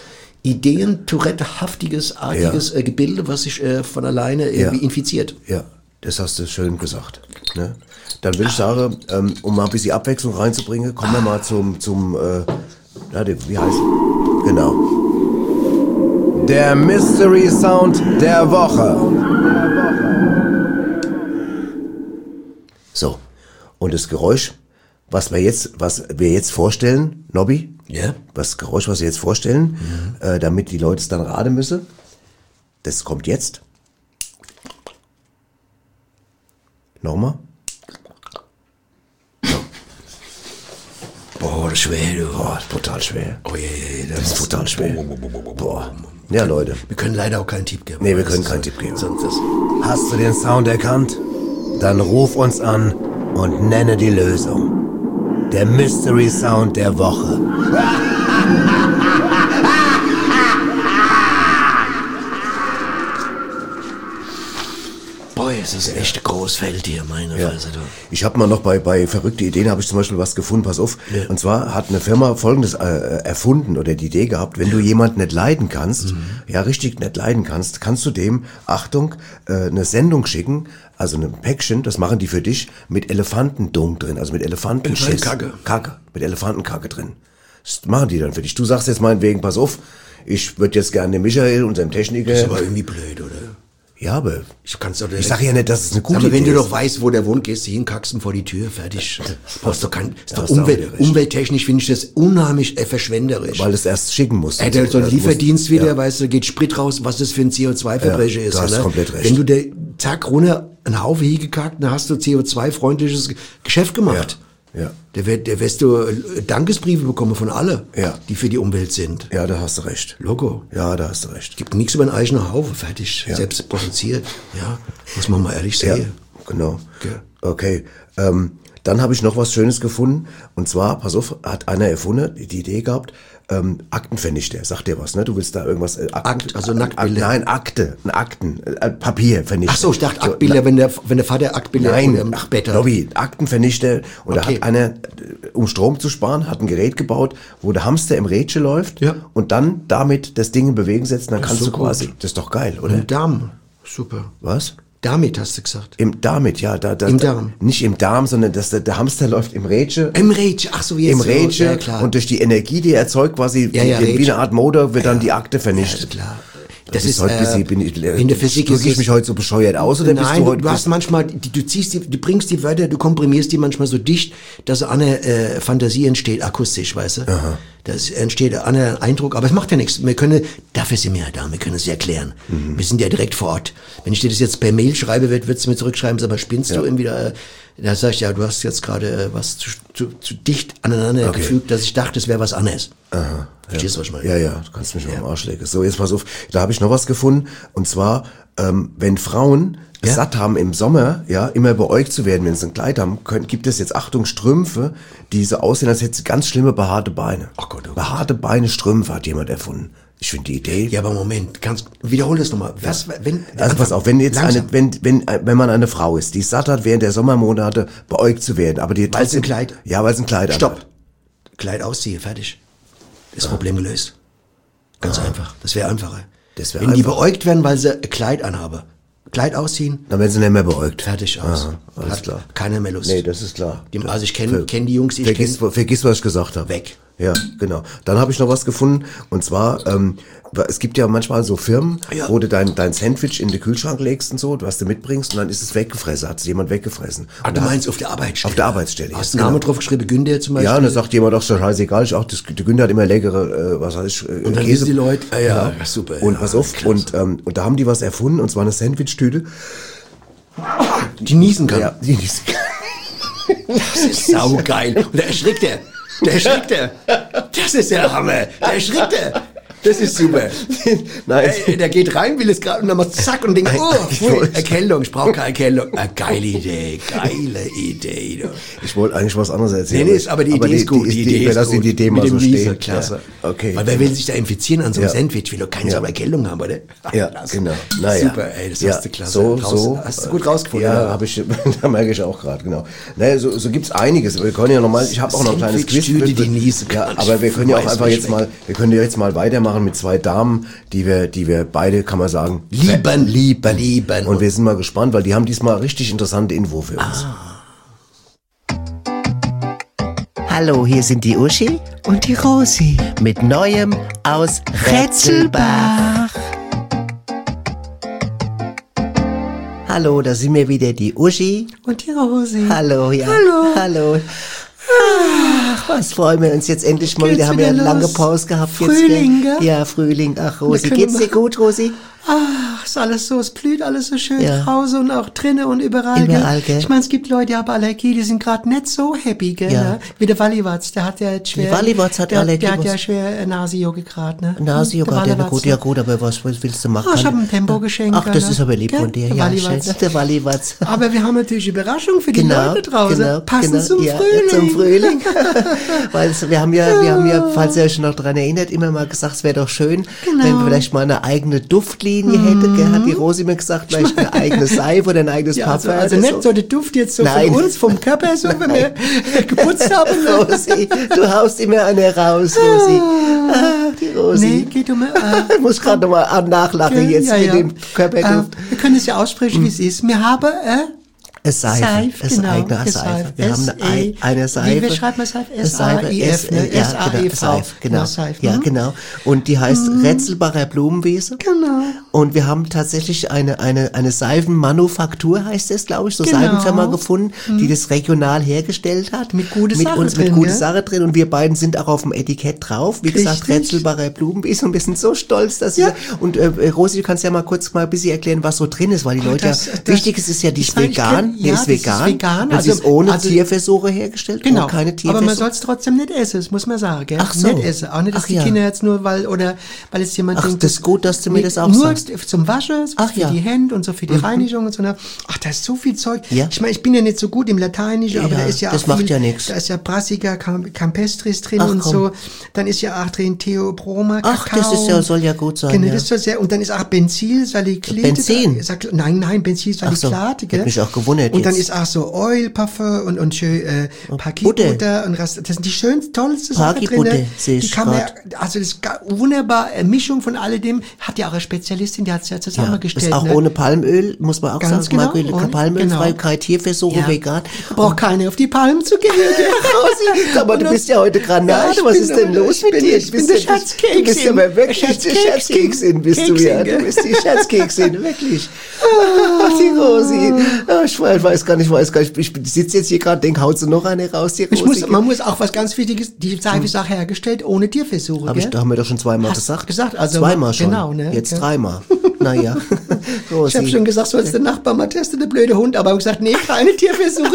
Ideen-Tourette-haftiges, artiges Gebilde, was sich von alleine irgendwie infiziert. Ja, das hast du schön gesagt. Ne? Dann würde ich sagen, um mal ein bisschen Abwechslung reinzubringen, kommen wir mal zum wie heißt es? Genau. Der Mystery Sound der Woche. So. Und das Geräusch, was wir jetzt vorstellen, Nobby? Ja. Das Geräusch, was wir jetzt vorstellen, damit die Leute es dann raten müssen, das kommt jetzt. Nochmal. Boah, das ist schwer, du. Boah, das ist brutal schwer. Oh je, das ist brutal schwer. Boah. Ja, Leute. Wir können leider auch keinen Tipp geben. Nee, wir können keinen Tipp geben. Sonst das. Hast du den Sound erkannt? Dann ruf uns an und nenne die Lösung. Der Mystery Sound der Woche. Boy, es ist echt ein großes Feld hier, meine Fresse. Ich habe mal noch bei verrückte Ideen, habe ich zum Beispiel was gefunden, pass auf. Ja. Und zwar hat eine Firma Folgendes erfunden oder die Idee gehabt, wenn du jemanden nicht leiden kannst, richtig nicht leiden kannst, kannst du dem, Achtung, eine Sendung schicken, also ein Päckchen, das machen die für dich, mit Elefantendung drin, also mit Elefantenschiss. Kacke, mit Elefantenkacke drin. Das machen die dann für dich. Du sagst jetzt meinetwegen, pass auf, ich würde jetzt gerne den Michael, unserem Techniker... Das ist aber irgendwie blöd, oder? Ja, aber ich sage ja nicht, dass es eine gute Idee ist. Aber wenn du doch weißt, wo der wohnt, gehst du hin, kackst ihn vor die Tür, fertig. Brauchst doch umwelttechnisch finde ich das unheimlich verschwenderisch. Weil du es erst schicken musst. So ein Lieferdienst wieder, weißt du, geht Sprit raus, was das für ein CO2-Verbrecher ist. Du hast komplett recht. Wenn du zack runter einen Haufen hingekackt, dann hast du CO2-freundliches Geschäft gemacht. Ja. Da wirst du Dankesbriefe bekommen von alle, die für die Umwelt sind. Ja, da hast du recht. Logo. Ja, da hast du recht. Gibt nichts über einen eigenen Haufen, fertig, selbst produziert. Ja, muss man mal ehrlich sehen. Ja, genau. Okay. Dann habe ich noch was Schönes gefunden. Und zwar, pass auf, hat einer erfunden, die Idee gehabt, Aktenvernichter, sagt dir was, ne? Du willst da irgendwas... also Nacktbilder. Nein, Papier vernichten. Ach so, ich dachte Aktbilder, wenn der Vater Aktbilder... Nein, Lobby, Aktenvernichter. Und da hat einer, um Strom zu sparen, hat ein Gerät gebaut, wo der Hamster im Rädchen läuft und dann damit das Ding in Bewegung setzt, dann kannst du quasi... Das ist doch geil, oder? Im Darm, super. Was? Damit hast du gesagt. Im Darm. Nicht im Darm, sondern der Hamster läuft im Rädchen. Im Rädchen, ach so, jetzt. Im Rädchen, und durch die Energie, die er erzeugt, quasi wie eine Art Motor, wird dann die Akte vernichtet. Ja, klar. Das ist, in der Physik drücke ich mich heute so bescheuert aus, oder nein, bist du heute... du hast manchmal, du bringst die Wörter, du komprimierst die manchmal so dicht, dass eine Fantasie entsteht, akustisch, weißt du? Aha. Das entsteht ein Eindruck, aber es macht ja nichts. Dafür sind wir ja da, wir können es erklären. Mhm. Wir sind ja direkt vor Ort. Wenn ich dir das jetzt per Mail schreibe, würdest du mir zurückschreiben, sag mal, spinnst du irgendwie da? Da sag ich, ja, du hast jetzt gerade was zu dicht aneinander gefügt, dass ich dachte, es wäre was anderes. Aha. Verstehst du, was ich meine? Ja, du kannst mich mal am Arsch legen. So, jetzt pass auf, da habe ich noch was gefunden, und zwar, wenn Frauen es satt haben, im Sommer, immer beäugt zu werden, wenn sie ein Kleid haben, gibt es jetzt, Achtung, Strümpfe, die so aussehen, als hätten sie ganz schlimme behaarte Beine. Ach Gott. Behaarte Beine, Strümpfe hat jemand erfunden. Ich finde die Idee. Ja, aber Moment, wiederhol das nochmal. Pass auf, wenn jetzt wenn man eine Frau ist, die es satt hat, während der Sommermonate beäugt zu werden, aber die weil es ein Kleid. Ja, weil es ein Kleid Stopp. Anhat. Kleid ausziehe, fertig. Das Problem gelöst. Ganz einfach. Das wäre einfacher. Wenn die beäugt werden, weil sie ein Kleid anhaben. Kleid ausziehen. Dann werden sie nicht mehr beäugt. Fertig aus. Alles klar. Keiner mehr Lust. Nee, das ist klar. Also ich kenne die Jungs, die Vergiss, was ich gesagt habe. Weg. Ja, genau. Dann habe ich noch was gefunden, und zwar, es gibt ja manchmal so Firmen, wo du dein Sandwich in den Kühlschrank legst und so, was du mitbringst, und dann ist es weggefressen, hat es jemand weggefressen. Ah, du meinst auf der Arbeitsstelle? Auf der Arbeitsstelle. Hast du einen Namen drauf geschrieben, Günther zum Beispiel? Ja, und dann sagt jemand auch, scheißegal, der Günther hat immer leckere, was heißt ich, und dann Käse. Die Leute, genau. Super. Und pass auf, und da haben die was erfunden, und zwar eine Sandwich-Tüte. Die niesen kann. Ja, die niesen kann. Das ist saugeil. Und da erschrickt er. Das ist der Hammer. Da erschrickt er. Das ist super. Nein. Der geht rein, will es gerade, und dann macht zack und denkt, Erkältung, ich brauche keine Erkältung. Geile Idee. Du. Ich wollte eigentlich was anderes erzählen. Nee, aber die Idee ist gut. Die Idee ist gut. Die Idee mal so stehen. Klasse. Ja. Okay. Weil wer will sich da infizieren an so einem Sandwich? Will doch keine Erkältung haben, oder? Ja, genau. Naja. Super, das hast du klasse. So. Hast du gut rausgefunden. Ja, da merke ich auch gerade, genau. Naja, so gibt's einiges. Wir können ja nochmal, ich habe auch noch ein kleines Quiz. Aber wir können ja auch einfach jetzt mal weitermachen mit zwei Damen, die wir beide, kann man sagen, lieben. Und wir sind mal gespannt, weil die haben diesmal richtig interessante Info für uns. Hallo, hier sind die Uschi Und die Rosi. mit Neuem aus Rätselbach. Hallo, da sind wir wieder, die Uschi. Und die Rosi. Hallo, ja. Hallo. Ach, was freuen wir uns jetzt endlich mal Geht's wieder. Haben wir eine wieder lange los? Pause gehabt. Frühling, jetzt, gell? Ja, Frühling. Ach, Rosi, können geht's wir- dir gut, Rosi? Ach, ist alles so, es blüht alles so schön Ja. draußen und auch drinnen und überall, Überall, gell? Ich meine, es gibt Leute, die haben Allergie, die sind gerade nicht so happy, gell? Ja. Ne? Wie der Walliwatz, der hat ja jetzt schwer... Walliwatz hat Allergie, Der hat ja was? schwer Nasi-Yoga gerade, ne? Nasi-Yoga, Der ja Walliwatz, gut, ne? ja gut, aber was willst du machen? Oh, ich hab ihm Tempo geschenkt. Ach, das ne? ist aber lieb Gell? von dir. Der Ja, Walliwatz. schön. Der Walliwatz. Aber wir haben natürlich Überraschung für die Leute draußen. Passend zum ja, Frühling. Zum Frühling. Weil wir haben ja, falls ihr euch noch daran erinnert, immer mal gesagt, es wäre doch schön, Genau. wenn wir vielleicht mal eine eigene Duftlinie hätten. Gell? Hat die Rosi mir gesagt, vielleicht eine eigene Seife oder ein eigenes Ja, Parfum. also oder nicht so der Duft jetzt so Nein. von uns, vom Körper, so, wenn wir geputzt haben. Ne? Rosi, du haust immer eine raus, Rosi. Die Rosi. Nee, geht um... Ich muss gerade nochmal nachlachen jetzt mit dem Körperduft. Wir können es ja aussprechen, wie es ist. Wir haben Es Seife. Es genau. eigene Es Seife. Wir haben eine Seife. Wie schreibt man Seife? S-A-I-F, ne? ja, S-A-E-V. genau. Seife. Ja, genau. Und die heißt Rätselbacher Blumenwiese. Genau. Und wir haben tatsächlich eine Seifenmanufaktur, heißt es, glaube ich, so Genau. Seifenfirma gefunden, die das regional hergestellt hat. Mit gute mit Sache uns, drin, mit gute gell? Sache drin. Und wir beiden sind auch auf dem Etikett drauf. Wie gesagt, Richtig. Rätselbacher Blumenwiese. Und wir sind so stolz, dass Ja. und Rosi, du kannst ja mal kurz mal ein bisschen erklären, was so drin ist, weil die Leute wichtig ist ja, die ist vegan. Die ist vegan. Und sie ist ohne Tierversuche hergestellt. Genau, Und keine aber Tierversuche. man soll es trotzdem nicht essen, das muss man sagen, gell? Ach so. Nicht essen, auch nicht, dass Ach die ja. Kinder jetzt nur, weil jetzt jemand Ach, denkt... das ist gut, dass du mir das auch nur sagst. zum Waschen, so Ach für ja. die Hände und so für die Reinigung und so. Ne? Ach, da ist so viel Zeug. Ja. Ich meine, ich bin ja nicht so gut im Lateinischen, aber Ja, da ist ja das auch macht viel, ja nix. Da ist ja Brassica, Campestris drin Ach, und komm. so. Dann ist ja auch drin Theobroma, Ach, Kakao. das ist ja, soll ja gut sein. Genau, ja. das ist ja, und dann ist auch Benzylsaliklate. Benzin? Nein, Benzylsaliklate, Ach so, gell? hätte mich auch gewundert, nicht Und dann jetzt. ist auch so Oil-Parfum und schön Paki-Butter und das sind die schönsten, tollsten Sachen Paki-Butter, drin. sehe ich Die kann man, grad. also das ist wunderbar, Mischung von alledem, hat ja auch eine Spezialistin, die hat es ja zusammengestellt. Ist auch ne? ohne Palmöl, muss man auch Ganz sagen. genau, Margarine, ohne, Palmölfrei, Tierversuche, Ja. vegan. Braucht keiner auf die Palmen zu gehen. Rosi, aber du bist ja heute Granate, Ja, was ist denn los mit dir? Ich bin der Scherzkeksin. Du bist ja mal wirklich die Scherzkeksin, bist du ja. Du bist die Scherzkeksin, wirklich. Ach, die Rosi. Ach, ich weiß gar nicht, ich sitze jetzt hier gerade, denk, haut sie noch eine raus, die Rosi. Man muss auch was ganz Wichtiges, die Seife ist auch hergestellt ohne Tierversuche. Haben wir doch schon zweimal Hast gesagt. gesagt, also zweimal schon. genau, ne? Jetzt Ja. 3-mal. Naja. Ich habe schon gesagt, sollst der Nachbar mal testen, der blöde Hund, aber ich gesagt, nee, keine Tierversuche.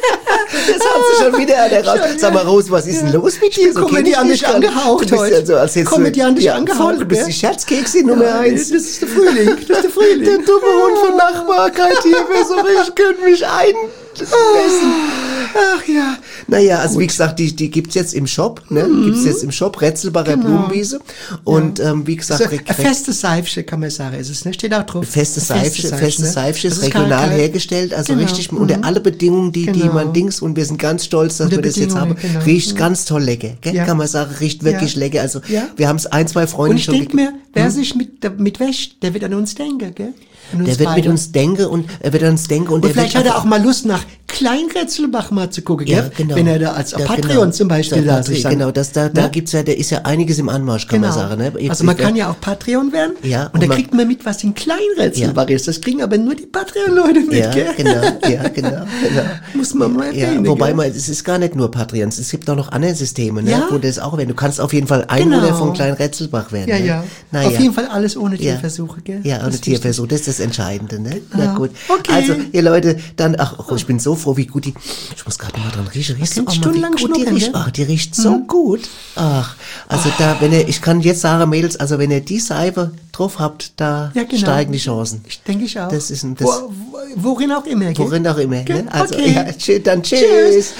Das hat sie schon wieder an der raus. Sag mal, Rosi, was ist denn los mit dir? So kenn ich komödiantisch dich gar nicht. angehaucht Du bist heute. ja so, als hättest Komödiantisch ja, angehaucht, voll, du bist gell? die Scherzkeksin Nummer 1. Das ist der Frühling. Das ist der Frühling. Der dumme Hund von Nachbar, kein Tierversuch, ich könnte mich einmessen. Ach ja. Naja, also wie gesagt, die gibt's jetzt im Shop, ne? Gibt's jetzt im Shop, Retzelbacher Blumenwiese. Und wie gesagt, So, ein festes Seifchen, kann man sagen, ist es, ne? Steht auch drauf. festes Seifchen ne? ist regional hergestellt, also Genau. richtig unter alle Bedingungen, die Genau. man Dings, und wir sind ganz stolz, dass Unter wir das jetzt haben. Bedingungen, genau. Riecht ganz toll lecker, gell? Ja. Kann man sagen, riecht wirklich Ja. lecker. Also Ja. wir haben es 1-2 Freunde Und ich schon denke mir, wer sich mit wäscht, der wird an uns denken, gell? An uns der wird mit beide. uns denken und er wird an uns denken und Und er vielleicht wird hat er auch mal Lust, nach Kleinretzelbach mal zu gucken, ja, gell? genau. Wenn er da als Ja, Patreon genau. zum Beispiel da sich dann, genau, da gibt's ja, da ist ja einiges im Anmarsch, kann man sagen, ne? Also man kann ja auch Patreon werden. Ja, und und da man- kriegt man mit, was in Kleinretzelbach ist. Das kriegen aber nur die Patreon-Leute mit, ja, gell? genau. Muss man mal Ja, erwähnen, wobei gell? es ist gar nicht nur Patreons, es gibt auch noch andere Systeme, ne? Ja. Wo das auch werden. Du kannst auf jeden Fall Einwohner Genau. von Kleinretzelbach werden. Ja, ne? ja. Naja. Auf jeden Fall alles ohne Ja. Tierversuche, gell? Ja, Das ohne ist Tierversuch, das ist das Entscheidende, ne? Na Ja. gut. Okay. Also, ihr Leute, dann, ich bin so froh, wie gut die, ich muss gerade mal dran riechen, riechst du kannst auch mal, wie stundenlang gut die schnuppern, riecht? gell? Ach, die riecht so gut. Ach, also ich kann jetzt sagen, Mädels, also wenn ihr die Seife drauf habt, da Ja, genau. steigen die Chancen. Ich denke ich auch. Das ist Worin auch immer, gell? worin auch immer, Gell? ne? Also, Okay. ja, dann tschüss. Tschüss.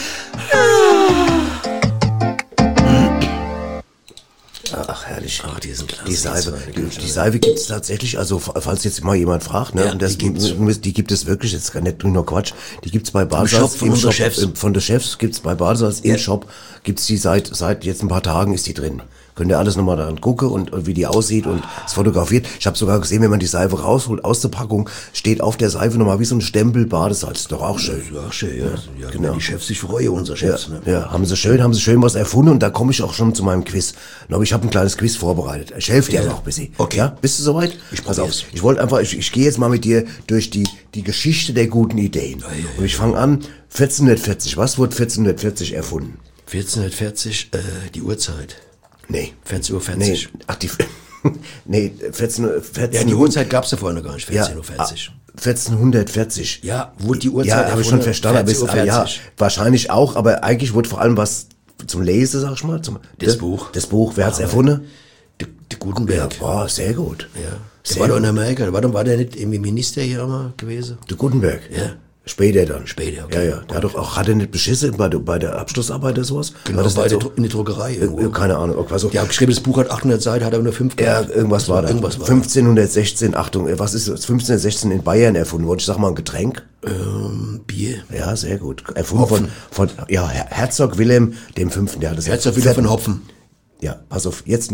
Ach, herrlich. Ach, die sind klasse. Die Seife. Die Seife gibt es tatsächlich, also falls jetzt mal jemand fragt, ne, Ja, und das, die gibt es wirklich, jetzt gar nicht nur Quatsch, die gibt's bei Shop Badesalz, von unseren Chefs. von den Chefs gibt's bei Badesalz im Shop, gibt's die seit jetzt ein paar Tagen ist die drin. Könnt ihr alles nochmal daran gucken und wie die aussieht und es fotografiert. Ich habe sogar gesehen, wenn man die Seife rausholt aus der Packung, steht auf der Seife nochmal wie so ein Stempel Badesalz. Doch auch schön. Ja, schön, ja. Ja, genau. wenn die Chefs sich freuen, unsere Chefs, ne? Ja, haben sie schön was erfunden und da komme ich auch schon zu meinem Quiz. Aber ich habe ein kleines Quiz vorbereitet. Ich helfe dir aber auch ein bisschen. Okay. Ja, bist du soweit? Ich Pass auf. probier's. Ich wollte einfach, ich gehe jetzt mal mit dir durch die Geschichte der guten Ideen. Und ich fange an, 1440. Was wurde 1440 erfunden? 1440, die Uhrzeit. Nee. 14:40 Uhr. Nee, ach, nee, 14. Ja, die Uhrzeit gab's ja vorher noch gar nicht, 14:40 Ja, Uhr. 1440. Ja, wurde die Uhrzeit Ja, habe ich schon erfunden? verstanden, aber 14:40 ja, wahrscheinlich auch, aber eigentlich wurde vor allem was zum Lesen, sag ich mal. Das Buch. Das Buch, wer hat's erfunden? Der Gutenberg. Ja, boah, sehr gut. Ja. Der Sehr war doch in gut. Amerika. War der nicht irgendwie Minister hier einmal gewesen? Der Gutenberg? Ja. Später dann. Später, okay. Ja. Der hat doch auch, hat er nicht beschissen bei der Abschlussarbeit oder sowas? Genau, War das bei nicht der, so? in der Druckerei irgendwo. Keine Ahnung. Also, Die haben geschrieben, das Buch hat 800 Seiten, hat aber nur 5 ja, gehabt. irgendwas war da. Irgendwas war 1516, Achtung, was ist das? 1516 in Bayern erfunden worden? Ich sag mal ein Getränk. Bier. Ja, sehr gut. Erfunden von Herzog Wilhelm V. Der hat das Herzog Wilhelm von Hopfen. Ja, pass auf, jetzt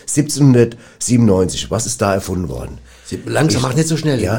1797. Was ist da erfunden worden? Langsam, mach nicht so schnell. Ja,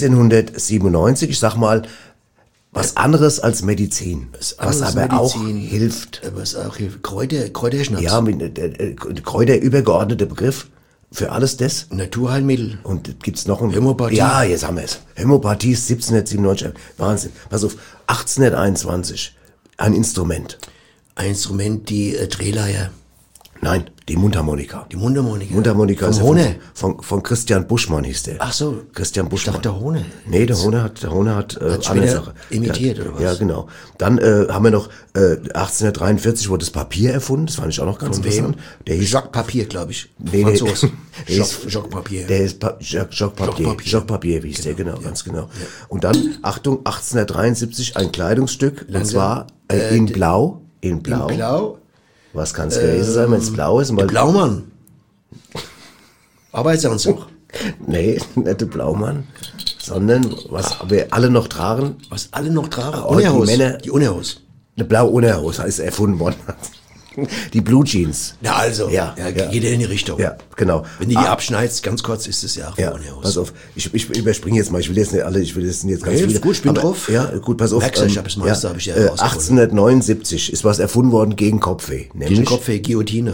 1797. Ich sag mal, was anderes als Medizin. Was aber auch hilft. Was auch hilft. Kräuterschnaps. Ja, Kräuter übergeordneter Begriff für alles das. Naturheilmittel. Und gibt's noch ein... Hämopathie. Ja, jetzt haben wir es. Hämopathie ist 1797. Wahnsinn. Pass auf, 1821. Ein Instrument. Ein Instrument, die Drehleier. Nein, die Mundharmonika. Die Mundharmonika. Mundharmonika Vom ist Hohne. von Christian Buschmann hieß der. Ach so. Christian Buschmann. Ich dachte, der Hohne. Nee, der Hohne hat Hat andere später Sache. imitiert, Ja, oder was? Ja, genau. Dann haben wir noch 1843 wurde das Papier erfunden. Das fand ich auch noch ganz Von wem? interessant. Der hieß Jacques Papier, glaube ich. Nee, Franzos. der Jacques Papier. Der ist Jacques Papier. Jacques Papier, wie hieß der, genau, ganz genau. Und dann, Achtung, 1873 ein Kleidungsstück, und zwar in Blau. In Blau. In Blau. Was kann es gewesen sein, wenn es blau ist? Weil, Blaumann. Arbeitsanzug. nee, nicht der Blaumann. sondern was wir alle noch tragen. Was alle noch tragen? Die Männer, die Unterhose. Eine blaue Unterhose ist erfunden worden. Die Blue Jeans. Na also, ja. geht in die Richtung. Ja, genau. Wenn du die abschneidest, ganz kurz ist es ja auch Unterhose. Pass auf, ich überspringe jetzt mal, ich will jetzt nicht alle, ich will jetzt ganz viele. Gut, ich bin drauf. Ja, gut, pass auf. Merkst du, ich habe das meiste, habe ich ja 1879 ist was erfunden worden gegen Kopfweh. Gegen Kopfweh, Guillotine.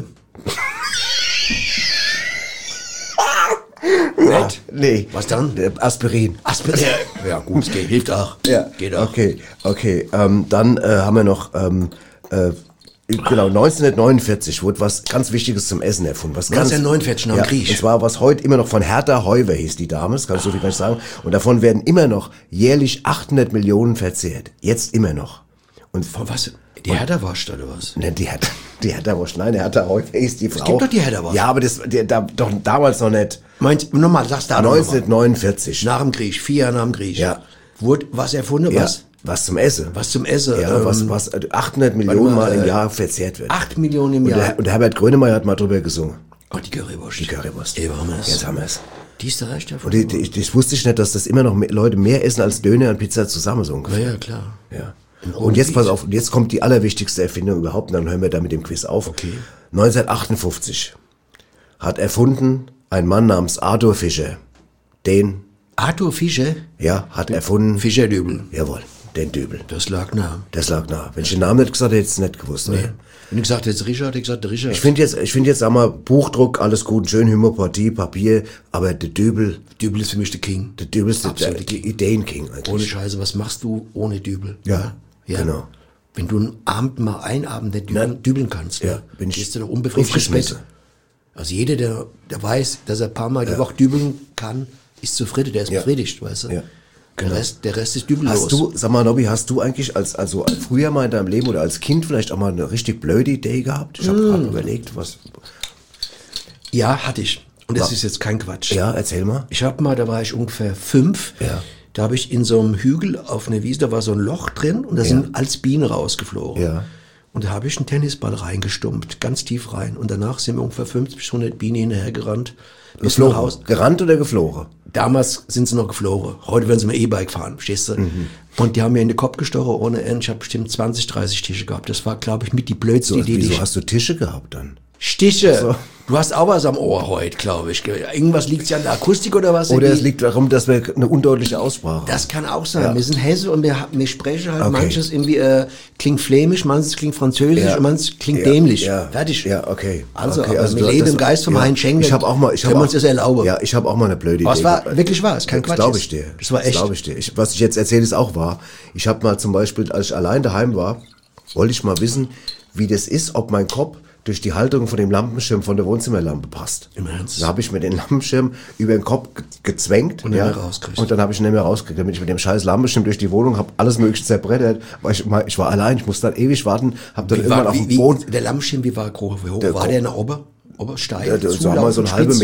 Nicht? Nee. Was dann? Aspirin. Aspirin. Ja, gut, es geht, hilft auch. Ja. Geht auch. Okay. Dann haben wir noch, genau, 1949 wurde was ganz Wichtiges zum Essen erfunden. 1949 nach dem Krieg. Und zwar, was heute immer noch von Hertha Heuwer hieß die Dame, das kann ich so viel gar nicht sagen. Und davon werden immer noch jährlich 800 Millionen verzehrt. Jetzt immer noch. Und von was? Die Hertha-Wurst oder was? Ne, die Hertha-Wurst, nein, der Hertha Heuwer ist die Frau. Es gibt doch die Hertha-Wurst. Ja, aber doch damals noch nicht. Nochmal, sag's da 1949. Nach dem Krieg, 4 Jahre nach dem Krieg. Ja. Wurde was erfunden, was? Was zum Essen. Was zum Essen. Ja, was 800 Millionen Mal im Jahr verzehrt wird. 8 Millionen im Jahr. Und der Herbert Grönemeyer hat mal drüber gesungen. Oh, die Currywurst. Die Currywurst. Jetzt haben wir's. Jetzt haben wir's. Die ist der Recht Und das wusste ich nicht, dass das immer noch Leute mehr essen als Döner und Pizza zusammen so ungefähr. Ja, klar. Ja. Und jetzt pass auf, jetzt kommt die allerwichtigste Erfindung überhaupt, und dann hören wir da mit dem Quiz auf. Okay. 1958 hat erfunden ein Mann namens Arthur Fischer. Arthur Fischer? Ja, hat erfunden. Fischerdübel. Jawohl, den Dübel. Das lag nah. Wenn ich den Namen nicht gesagt hätte, hätte ich es nicht gewusst. Nee. Oder? Wenn ich gesagt hätte, Richard, hätte ich gesagt, Richard. Ich finde jetzt, sag mal, Buchdruck, alles gut, schön, Homöopathie, Papier, aber der Dübel. Dübel ist für mich der King. Der Dübel ist der Ideen-King eigentlich. Ohne Scheiße, was machst du ohne Dübel? Ja, genau. Wenn du einen Abend nicht dübeln kannst, bin gehst du doch unbefriedigt ins Bett. Also jeder, der weiß, dass er ein paar Mal die Woche dübeln kann, ist zufrieden, der ist befriedigt, weißt du? Ja. Der Rest ist dübellos. Sag mal, Nobby, hast du eigentlich also früher mal in deinem Leben oder als Kind vielleicht auch mal eine richtig blöde Idee gehabt? Ich habe gerade überlegt, was... Ja, hatte ich. Und das ist jetzt kein Quatsch. Ja, erzähl mal. Ich habe mal, da war ich ungefähr 5. Ja. Da habe ich in so einem Hügel auf einer Wiese, da war so ein Loch drin und da sind als Bienen rausgeflogen. Ja. Und da habe ich einen Tennisball reingestumpft, ganz tief rein. Und danach sind mir ungefähr 50 bis 100 Bienen hinterhergerannt. Bis nach Hause. Gerannt oder geflogen? Damals sind sie noch geflogen. Heute werden sie mit E-Bike fahren, verstehst du? Mhm. Und die haben mir in den Kopf gestochen ohne Ende. Ich habe bestimmt 20, 30 Tische gehabt. Das war, glaube ich, mit die blödste Idee. Wieso hast du Tische gehabt dann? Stiche. So. Du hast auch was am Ohr heute, glaube ich. Irgendwas liegt ja an der Akustik oder was? Oder es liegt darum, dass wir eine undeutliche Aussprache haben. Das kann auch sein. Ja. Wir sind Hesse und wir sprechen halt manches irgendwie klingt flämisch, manches klingt französisch und manches klingt dämlich. Ja. Fertig. Ja, okay. Also wir leben im Geist vom Hein Schenk. Ich habe auch mal, können wir uns das erlauben. Ja, ich habe auch mal eine blöde Idee. Was war wirklich wahr? Ist kein Quatsch. Das glaube ich dir. Das war echt. Das glaube ich dir. Was ich jetzt erzähle, ist auch wahr. Ich habe mal zum Beispiel, als ich allein daheim war, wollte ich mal wissen, wie das ist, ob mein Kopf durch die Halterung von dem Lampenschirm von der Wohnzimmerlampe passt. Im Ernst? Da habe ich mir den Lampenschirm über den Kopf gezwängt. Und dann rausgekriegt. Und dann habe ich ihn nicht mehr rausgekriegt. Damit ich mit dem scheiß Lampenschirm durch die Wohnung habe alles mögliche zerbrettert. Weil ich war allein, ich musste dann ewig warten. Habe dann irgendwann auf dem Boden... Der Lampenschirm, wie war groß? Wie hoch war der in der Obersteig? Ja, so haben wir so einen halben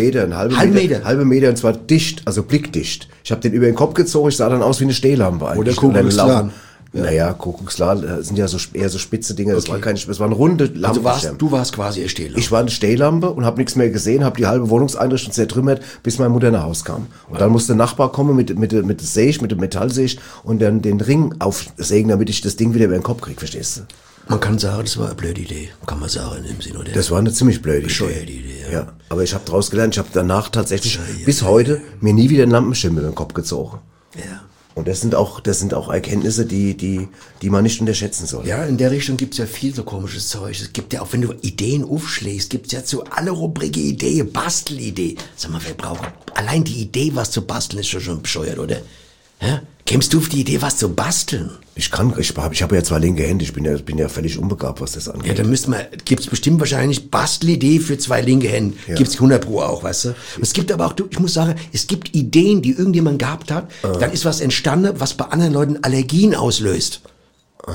Meter und zwar dicht, also blickdicht. Ich habe den über den Kopf gezogen, ich sah dann aus wie eine Stehlampe eigentlich. Oder Kuckuckslan. Ja. Naja, Kuckuckslan sind ja eher so spitze Dinge. Das war das war eine runde Lampe. Also du warst quasi eine Stehlampe. Ich war eine Stehlampe und habe nichts mehr gesehen, habe die halbe Wohnungseinrichtung zertrümmert, bis meine Mutter nach Hause kam. Und dann musste der Nachbar kommen mit dem Metallsäge und dann den Ring aufsägen, damit ich das Ding wieder über den Kopf kriege, verstehst du? Man kann sagen, das war eine blöde Idee. Kann man sagen im Sinne, oder? Das war eine ziemlich blöde Idee. Ja. Aber ich habe daraus gelernt, ich habe danach tatsächlich bis heute mir nie wieder einen Lampenschirm über den Kopf gezogen. Ja. Und das sind auch Erkenntnisse, die man nicht unterschätzen soll. Ja, in der Richtung gibt's ja viel so komisches Zeug. Es gibt ja auch, wenn du Ideen aufschlägst, gibt's ja zu alle Rubrike Idee, Bastelidee. Sag mal, wer braucht allein die Idee, was zu basteln, ist schon bescheuert, oder? Ja? Kämst du auf die Idee, was zu basteln? Ich habe ja 2 linke Hände, ich bin ja völlig unbegabt, was das angeht. Ja, dann gibt's bestimmt wahrscheinlich Bastelidee für 2 linke Hände. Ja. Gibt's 100 Pro auch, weißt du? Es gibt aber auch, ich muss sagen, es gibt Ideen, die irgendjemand gehabt hat, dann ist was entstanden, was bei anderen Leuten Allergien auslöst. Aha.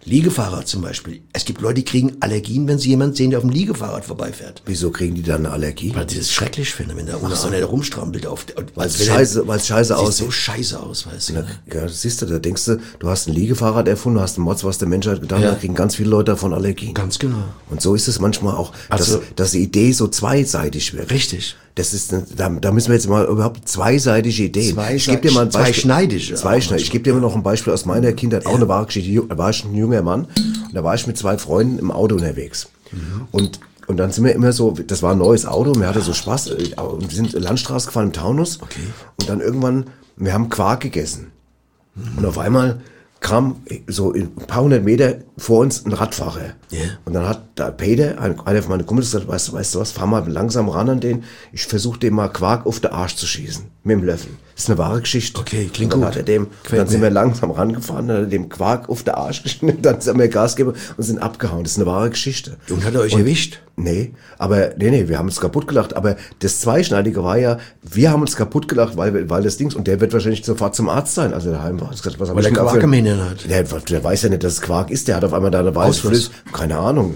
Liegefahrrad zum Beispiel. Es gibt Leute, die kriegen Allergien, wenn sie jemanden sehen, der auf dem Liegefahrrad vorbeifährt. Wieso kriegen die dann eine Allergie? Weil sie das schrecklich finden, wenn da einer rumstrampelt. Weil es scheiße aussieht. Sieht so scheiße aus, weißt du. Ja, siehst du, da denkst du, du hast ein Liegefahrrad erfunden, hast einen Mods, was der Menschheit getan hat, da kriegen ganz viele Leute davon Allergien. Ganz genau. Und so ist es manchmal auch, dass die Idee so zweiseitig wird. Richtig. Das ist, da müssen wir jetzt mal überhaupt zweiseitige Ideen. Ich gebe dir mal ein Beispiel. Zweischneidig. Ich gebe dir mal noch ein Beispiel aus meiner Kindheit, auch eine wahre Geschichte. Da war ich ein junger Mann und da war ich mit 2 Freunden im Auto unterwegs. Und dann sind wir immer so, das war ein neues Auto, wir hatten so Spaß und wir sind Landstraße gefahren im Taunus. Okay. Und dann irgendwann, wir haben Quark gegessen. Und auf einmal kam so ein paar hundert Meter vor uns ein Radfahrer. Yeah. Und dann hat da Peter, einer von meinen Kumpels, gesagt, weißt du was, fahr mal langsam ran an den, ich versuche dem mal Quark auf den Arsch zu schießen. Mit dem Löffel. Das ist eine wahre Geschichte. Okay, klingt gut. Dann sind wir langsam rangefahren, dann hat er dem Quark auf den Arsch geschnitten, dann haben wir Gas gegeben und sind abgehauen. Das ist eine wahre Geschichte. Und hat er euch erwischt? Nee, wir haben uns kaputt gelacht. Aber das Zweischneidige war ja, wir haben uns kaputt gelacht, weil das Dings, und der wird wahrscheinlich sofort zum Arzt sein, als er daheim war. Gesagt, was weil der Quark im Hintern hat. Der weiß ja nicht, dass es Quark ist, der hat auf einmal da eine Weißflüsse. Keine Ahnung.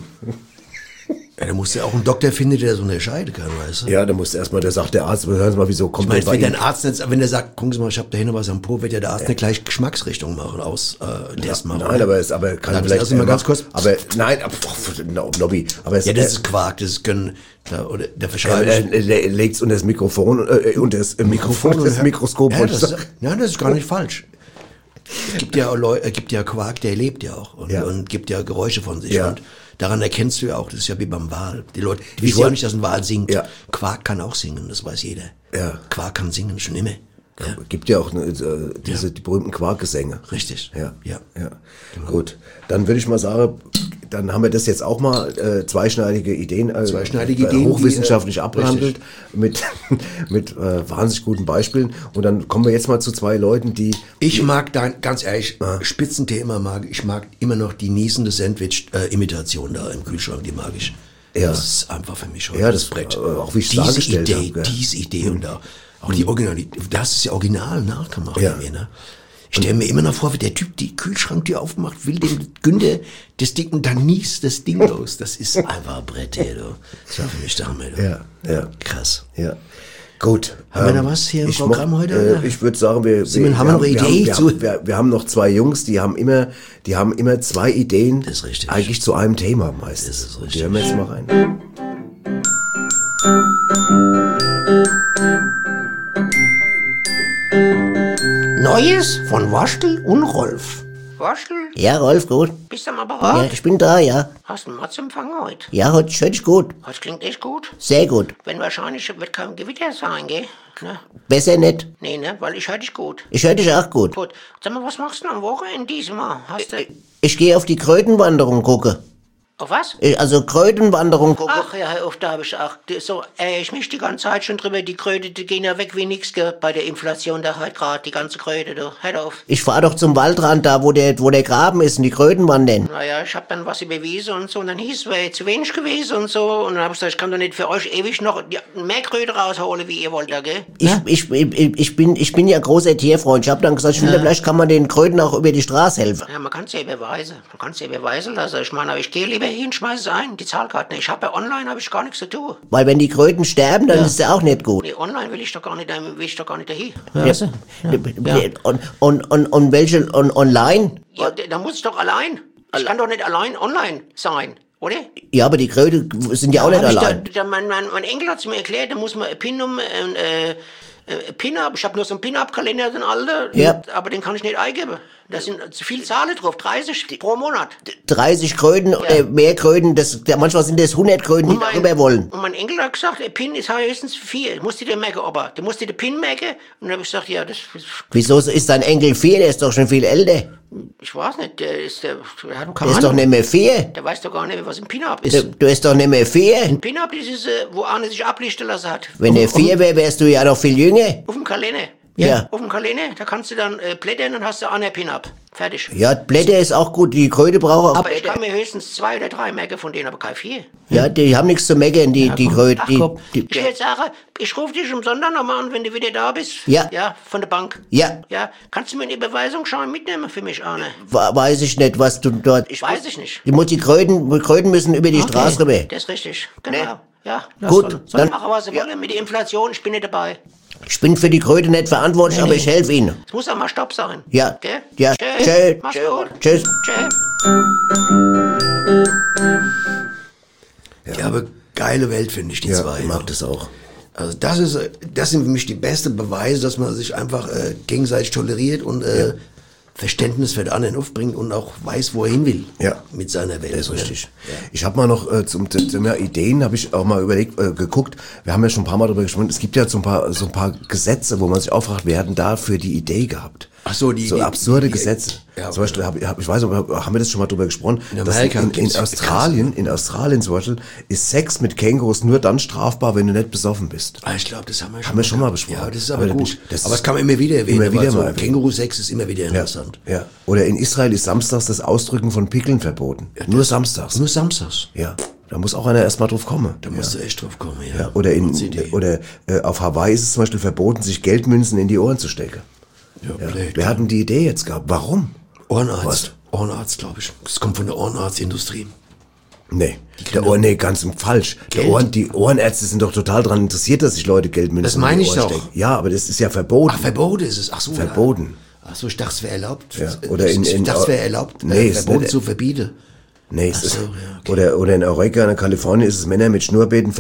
Ja, da musst du ja auch einen Doktor finden, der so unterscheiden kann, weißt du? Ja, da musst du erstmal, der sagt der Arzt, hören Sie mal, wieso kommt das bei Ihnen? Wenn der sagt, gucken Sie mal, ich habe da hinten was am Po, wird ja der Arzt nicht gleich Geschmacksrichtung machen, Test machen. Nein, aber kann er vielleicht mal ganz kurz. Aber nein, Nobby. Aber ja, das ist Quark, das können, oder der verschreibt. Er legt's unter das Mikrofon, unter das Mikroskop. Ja, das ist gar nicht falsch. Es gibt ja Quark, der lebt ja auch und gibt ja Geräusche von sich. Ja. Und daran erkennst du ja auch, das ist ja wie beim Wal. Die Leute wissen ja nicht, dass ein Wal singt. Ja. Quark kann auch singen, das weiß jeder. Ja. Quark kann singen, schon immer. Ja. Gibt ja auch die berühmten Quarkgesänge. Richtig. Ja. Genau. Gut, dann würde ich mal sagen, dann haben wir das jetzt auch mal zweischneidige Ideen hochwissenschaftlich abgehandelt mit wahnsinnig guten Beispielen. Und dann kommen wir jetzt mal zu 2 Leuten, die... Ich mag ganz ehrlich, Spitzenthema ich mag immer noch die niesende Sandwich-Imitation da im Kühlschrank, die mag ich. Ja. Das ist einfach für mich schon das Brett. Auch wie ich es dargestellt habe. Diese Idee und da auch die Originalität, das ist ja original nachgemacht. Ja. Ne? Ich stelle mir immer noch vor, wie der Typ die Kühlschranktür aufmacht, will dem Günther das Ding und dann niest das Ding los. Das ist einfach ein Brett, ey, du. Das war für mich damit. Ja. Krass. Ja. Gut. Haben wir da was hier im Programm heute? Ich würde sagen, wir haben noch 2 Jungs, die haben immer 2 Ideen. Das ist richtig. Eigentlich zu einem Thema meistens. Das ist richtig. Die hören wir jetzt mal rein. Neues von Waschel und Rolf. Waschel? Ja, Rolf, gut. Bist du am Apparat? Ja, ich bin da, ja. Hast du einen Motzempfang heute? Ja, heute hör ich gut. Das klingt echt gut. Sehr gut. Wenn wahrscheinlich wird kein Gewitter sein, gell? Ne? Besser nicht. Nee, ne? Weil ich höre dich gut. Ich höre dich auch gut. Gut. Sag mal, was machst du am Wochenende diesmal? Ich gehe auf die Krötenwanderung gucken. Auf was? Also Krötenwanderung gucken. Ach ja, hör auf, da habe ich auch. So, ich mich die ganze Zeit schon drüber, die Kröte, die gehen ja weg wie nix, gell, bei der Inflation da halt gerade, die ganze Kröte, du. Hör auf. Ich fahr doch zum Waldrand da, wo der Graben ist und die Kröten wandern. Naja, ich hab dann was überwiesen und so und dann hieß es, wäre zu wenig gewesen und so und dann hab ich gesagt, ich kann doch nicht für euch ewig noch mehr Kröte rausholen, wie ihr wollt, da, gell? Ich bin ja großer Tierfreund. Ich hab dann gesagt, ich finde, vielleicht kann man den Kröten auch über die Straße helfen. Ja, man kann's ja überweisen. Man kann's ja überweisen lassen. Ich meine, aber ich gehe lieber hin, schmeiß es ein, die Zahlkarte. Ich habe ja online, habe ich gar nichts zu tun. Weil wenn die Kröten sterben, dann ist es ja auch nicht gut. Nee, online will ich doch gar nicht dahin. Und welche online? Ja, da muss ich doch allein. Ich kann doch nicht allein online sein, oder? Ja, aber die Kröte sind ja auch nicht allein. Mein Enkel hat es mir erklärt, da muss man Pin-Up, ich habe nur so einen Pin-Up-Kalender, den alten, aber den kann ich nicht eingeben. Da sind zu viele Zahlen drauf, 30 pro Monat. 30 Kröten oder mehr Kröten, manchmal sind das 100 Kröten, die darüber wollen. Und mein Enkel hat gesagt, der Pin ist höchstens 4. Du musst dir den merken, aber du musst dir den Pin merken. Und dann habe ich gesagt, ja, das... Wieso ist dein Enkel 4? Der ist doch schon viel älter. Ich weiß nicht, der ist doch nicht mehr 4. Der weiß doch gar nicht, was ein Pin-Up ist. Du bist doch nicht mehr 4. Ein Pin-Up, das ist, wo einer sich ablichten lassen hat. Wenn der 4 wäre, wärst du ja noch viel jünger. Auf dem Kalender. Ja. Auf dem Kalender, da kannst du dann blättern und hast du einen Pin-Up. Fertig. Ja, Blätter ist auch gut, die Kröte brauchen auch Aber ich Blätter. kann mir höchstens 2 oder 3 merken von denen, aber kein 4. Ja, die haben nichts zu meckern, die Kröte. Ach komm, ich würde sagen, ich rufe dich am Sonntag nochmal an, wenn du wieder da bist. Ja. Ja, von der Bank. Ja. Ja, kannst du mir einen Überweisungsschein mitnehmen für mich, Arne? Weiß ich nicht, was du dort... Weiß ich nicht. Die Kröten müssen über die Straße rüber. Das ist richtig, genau. Ja, Gut, Soll dann- machen, was sie wollen. Mit der Inflation, ich bin nicht dabei. Ich bin für die Kröte nicht verantwortlich, aber ich helfe Ihnen. Es muss auch mal Stopp sein. Ja. Gell? Ja. Tschö. Tschö. Mach's gut. Tschüss. Tschö. Ja, aber geile Welt finde ich die zwei. Ich mag das auch. Also das sind für mich die besten Beweise, dass man sich einfach gegenseitig toleriert und Verständnis für den anderen aufbringt und auch weiß, wo er hin will mit seiner Welt. Das ist richtig. Ich habe mal noch zum Thema Ideen, habe ich auch mal überlegt, geguckt, wir haben ja schon ein paar Mal darüber gesprochen, es gibt ja so ein paar Gesetze, wo man sich auch fragt, wer hat denn da für die Idee gehabt? Ach so, so absurde Gesetze. Ja, zum Beispiel, ich weiß nicht, haben wir das schon mal drüber gesprochen? In Amerika in Australien zum Beispiel ist Sex mit Kängurus nur dann strafbar, wenn du nicht besoffen bist. Ah, ich glaube, das haben wir schon mal besprochen. Ja, das ist aber gut. Das Aber es kann man immer wieder erwähnen. Immer wieder so mal erwähnen. Känguru-Sex ist immer wieder interessant. Ja. Oder in Israel ist samstags das Ausdrücken von Pickeln verboten. Nur samstags. Nur samstags. Ja. Da muss auch einer erstmal drauf kommen. Da musst du echt drauf kommen, ja. Oder auf Hawaii ist es zum Beispiel verboten, sich Geldmünzen in die Ohren zu stecken. Ja, blöd. Wir hatten die Idee jetzt gehabt. Warum? Ohrenarzt. Ohrenarzt, glaube ich. Das kommt von der Ohrenarztindustrie. Nee, ganz falsch. Die Ohrenärzte sind doch total daran interessiert, dass sich Leute Geldmünzen Das meine in die ich Ohren doch. stecken. Ja, aber das ist ja verboten. Ach, verboten ist es. Ach so. Verboten. Ja. Ach so, ich dachte, es wäre erlaubt. Ja. Oder ich dachte, es wäre erlaubt, Nee, ist verboten nicht- zu verbieten. Nee, Ach es ist, so, ja, okay. oder in Eureka, in Kalifornien ist es Männer mit Schnurrbärten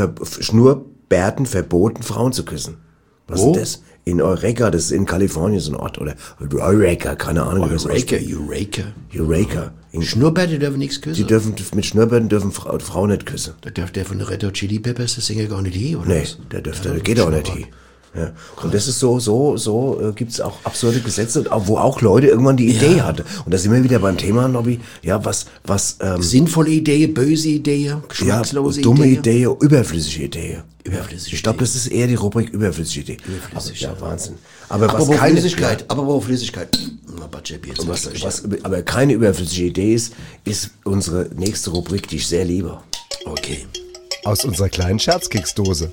verboten, Frauen zu küssen. Was Wo? ist das? In Eureka, das ist in Kalifornien so ein Ort. Oder Eureka, keine Ahnung. wie das Eureka, ausspricht. Eureka. In Schnurrbärte dürfen nichts küssen. mit Schnurrbärten dürfen Frauen nicht küssen. Da darf der von der Red Hot Chili Peppers, der Sänger, gar nicht hin, oder Nee, was? der geht auch nicht hin. Ja. Und das ist so gibt's auch absurde Gesetze, wo auch Leute irgendwann die Idee hatten. Und da sind wir wieder beim Thema, Nobby. Ja, was Sinnvolle Idee, böse Idee, geschmackslose dumme Idee. Idee, überflüssige Idee. Überflüssige Ich glaube, das ist eher die Rubrik überflüssige Idee. Überflüssig, Aber, ja, Wahnsinn. Aber was Apropos keine Flüssigkeit, apropos Flüssigkeit. Na, Batschep, jetzt aber keine überflüssige Idee ist unsere nächste Rubrik, die ich sehr liebe. Okay. Aus unserer kleinen Scherzkeksdose.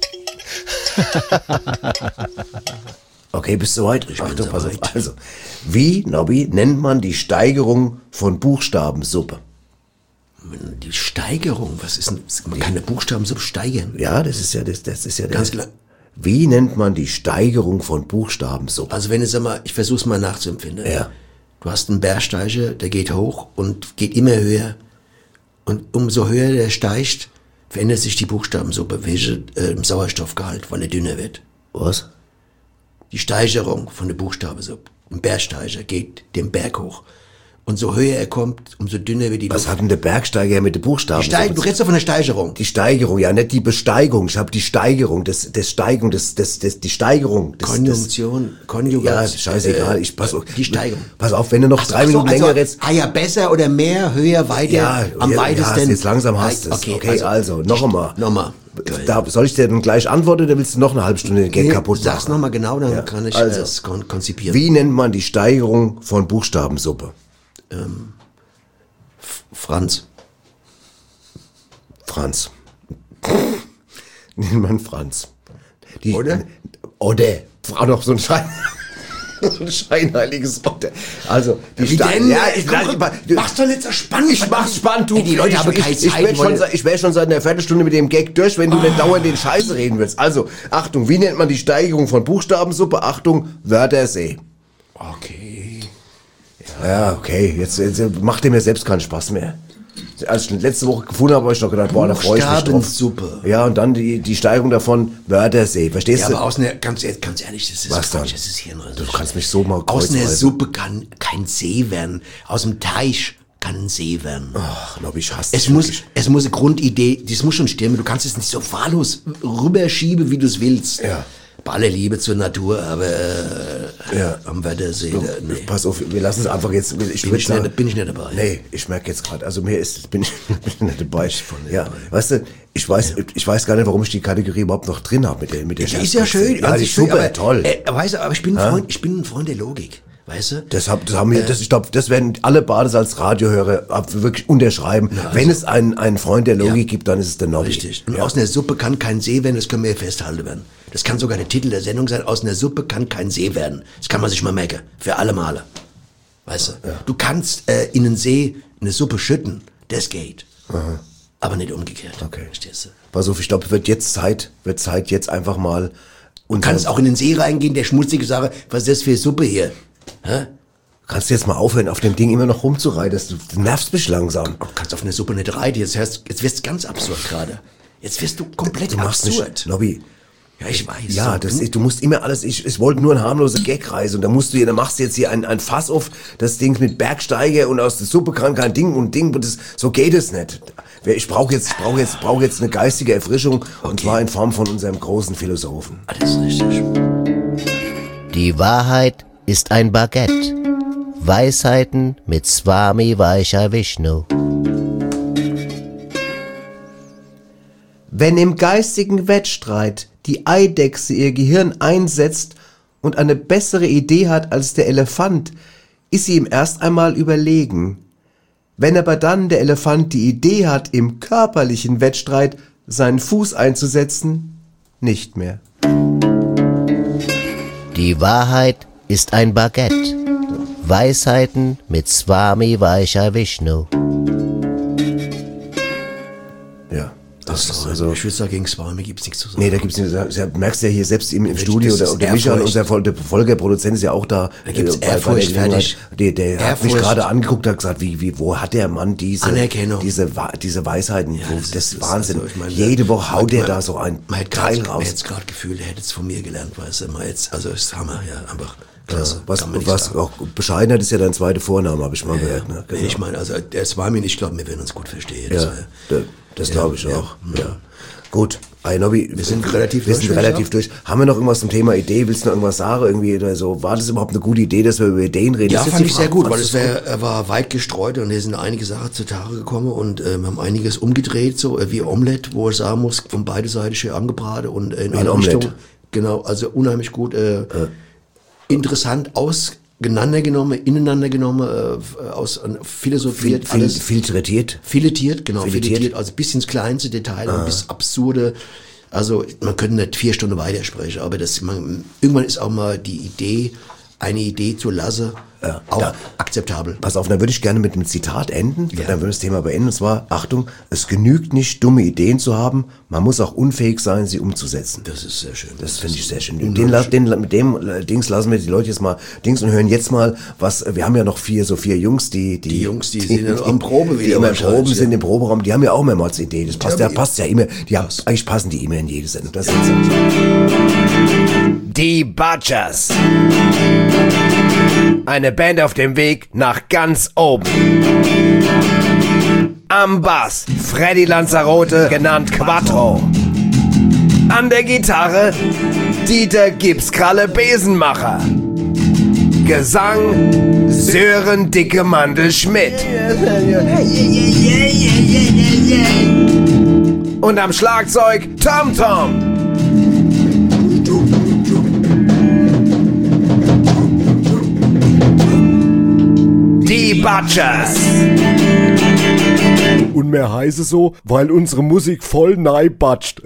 Okay, bist du soweit? Achtung, pass auf. soweit. Also, wie, Nobby, nennt man die Steigerung von Buchstabensuppe? Die Steigerung, was ist denn, man kann eine Buchstabensuppe steigern. Ja, das ist ja der. Ganz klar. Wie nennt man die Steigerung von Buchstabensuppe? Also wenn sag mal, ich versuch's mal nachzuempfinden. Ja. Du hast einen Bergsteiger, der geht hoch und geht immer höher. Und umso höher der steigt, verändert sich die Buchstabensuppe, welche Sauerstoffgehalt, weil er dünner wird. Was? Die Steigerung von der Buchstabensuppe. Ein Bergsteiger geht den Berg hoch. Und so höher er kommt, umso dünner wird die Was Luft. hat denn der Bergsteiger mit den Buchstaben? Du redest doch von der Steigerung. Die Steigerung, ja, nicht die Besteigung. Ich habe die Steigerung, die Steigerung. Konjunktion, Ja, scheißegal. Die Steigerung. Pass auf, wenn du noch 3 Minuten länger redest. Ja, besser oder mehr, höher, weiter, am weitesten. Ja, jetzt langsam hast du es. Okay, also, noch einmal. Nochmal. Soll ich dir dann gleich antworten oder willst du noch eine halbe Stunde den Gag kaputt machen? Sag's nochmal genau, dann Ja, kann ich also, es konzipieren. Wie nennt man die Steigerung von Buchstabensuppe? Franz. Franz. Nennt man Franz. Oder? Oder. Frau noch so ein Schein. So ein scheinheiliges Oder. Also, die Wie denn? Ja, Mach's doch nicht so spannend. Ich mach's spannend, du. Ey, die Leute haben keine Zeit. Ich wär schon seit einer Viertelstunde mit dem Gag durch, wenn du nicht dauernd den Scheiße reden willst. Also, Achtung, wie nennt man die Steigerung von Buchstabensuppe? Achtung, Wörthersee. Okay. Ja, okay, jetzt macht dir mir selbst keinen Spaß mehr. Als ich letzte Woche gefunden habe, habe ich noch gedacht, boah, da freue ich mich drauf. Buchstabensuppe. Ja, und dann die Steigerung davon, Wörthersee. Verstehst Ja, du? aber aus einer, ganz ehrlich, das ist Was dann? Quatsch, das ist Hirnrissig. Du kannst mich so mal Aus einer kreuzweise. Suppe kann kein See werden. Aus dem Teich kann ein See werden. Ach, Nobby, ich hasse Es dich muss wirklich. eine Grundidee, das muss schon stimmen. Du kannst es nicht so wahllos rüberschieben, wie du es willst. Ja. Bei aller Liebe zur Natur, aber am Wörthersee, nee. Pass auf, wir lassen es einfach jetzt. Bin ich nicht dabei. Nee, ich merke jetzt gerade, also bin ich nicht dabei. Ja, weißt du, ich weiß gar nicht, warum ich die Kategorie überhaupt noch drin habe mit der Die ist ja schön. Ja, die ist super, aber, toll. Weißt du, aber ich bin ein Freund der Logik. Weißt du? Das haben wir, ich glaube, das werden alle Bades als Radiohörer wirklich unterschreiben. Also, wenn es einen Freund der Logik gibt, dann ist es der Nobby. Richtig. Und aus einer Suppe kann kein See werden, das können wir hier festhalten werden. Das kann sogar der Titel der Sendung sein, aus einer Suppe kann kein See werden. Das kann man sich mal merken. Für alle Male. Weißt du? Ja. Du kannst in einen See eine Suppe schütten, das geht. Aha. Aber nicht umgekehrt. Okay. Verstehst du? Pass auf, ich glaube, wird Zeit jetzt einfach mal... Du kannst auch in den See reingehen, der schmutzige Sache, was ist das für Suppe hier? Hä? Kannst du jetzt mal aufhören, auf dem Ding immer noch rumzureiten? Du nervst mich langsam. Du kannst auf eine Suppe nicht reiten. Jetzt wirst du ganz absurd gerade. Jetzt wirst du komplett absurd. Nobby. Ja, ich weiß. Ja, du musst immer alles, ich wollte nur eine harmlose Gag-Reise und dann machst du jetzt hier ein Fass auf, das Ding mit Bergsteiger und aus der Suppe kann kein Ding und so geht es nicht. Ich brauche jetzt eine geistige Erfrischung und zwar in Form von unserem großen Philosophen. Alles richtig. Die Wahrheit ist ein Baguette. Weisheiten mit Swami Vaishya Vishnu. Wenn im geistigen Wettstreit die Eidechse ihr Gehirn einsetzt und eine bessere Idee hat als der Elefant, ist sie ihm erst einmal überlegen. Wenn aber dann der Elefant die Idee hat, im körperlichen Wettstreit seinen Fuß einzusetzen, nicht mehr. Die Wahrheit ist ein Baguette. Weisheiten mit Swami Vaishya Vishnu. Ja. Also, ich würde sagen, gegen Swami gibt's nichts zu sagen. Nee, da gibt's nichts. Du merkst ja hier selbst im Studio, der Michael, unser Folgerproduzent, ist ja auch da. Da gibt's Ehrfurcht, fertig. Der hat mich gerade angeguckt, hat gesagt, wo hat der Mann diese Weisheiten? Ja, das ist Wahnsinn. Also, jede Woche haut der da so ein Teil raus. Man hätte gerade Gefühl, er hätte es von mir gelernt, weißt du. Also, das ist Hammer, ja, einfach. Klasse, was auch Bescheidenheit ist ja dein zweiter Vorname, habe ich mal gehört. Ne? Genau. Ich meine, also der Swami, ich glaube, wir werden uns gut verstehen. Das glaube ich auch. Ja. Gut, Nobby, wir sind relativ durch. Haben wir noch irgendwas zum Thema Idee? Willst du noch irgendwas sagen? Irgendwie oder so? War das überhaupt eine gute Idee, dass wir über Ideen reden? Ja, fand ich sehr gut, weil es war weit gestreut und hier sind einige Sachen zutage gekommen und wir haben einiges umgedreht, so wie Omelette, wo ich sagen muss, von beide Seiten schön angebraten und in eine Richtung. Genau, also unheimlich gut. Interessant ineinander genommen, philosophiert, filetiert, also bis ins kleinste Detail, bis absurde, also man könnte nicht 4 Stunden weitersprechen, aber irgendwann ist auch mal eine Idee zu lassen, auch akzeptabel. Pass auf, dann würde ich gerne mit einem Zitat enden, dann würde das Thema beenden, und zwar, Achtung, es genügt nicht, dumme Ideen zu haben, man muss auch unfähig sein, sie umzusetzen. Das ist sehr schön. Das finde ich sehr schön. Mit dem Dings lassen wir die Leute jetzt mal Dings und hören jetzt mal, wir haben ja noch 4 Jungs, die sind in Probe wieder. Die immer in Proben sind im Proberaum, die haben ja auch mehrmals Ideen. Das passt ja immer, eigentlich passen die immer in jede Sendung. Das ist die Butchers. Eine Band auf dem Weg nach ganz oben. Am Bass Freddy Lanzarote, genannt Quattro. An der Gitarre Dieter Gipskralle Besenmacher. Gesang Sören Dicke Mandel Schmidt. Und am Schlagzeug Tom Tom. Die Butchers. Und mehr heiße so, weil unsere Musik voll neibatscht.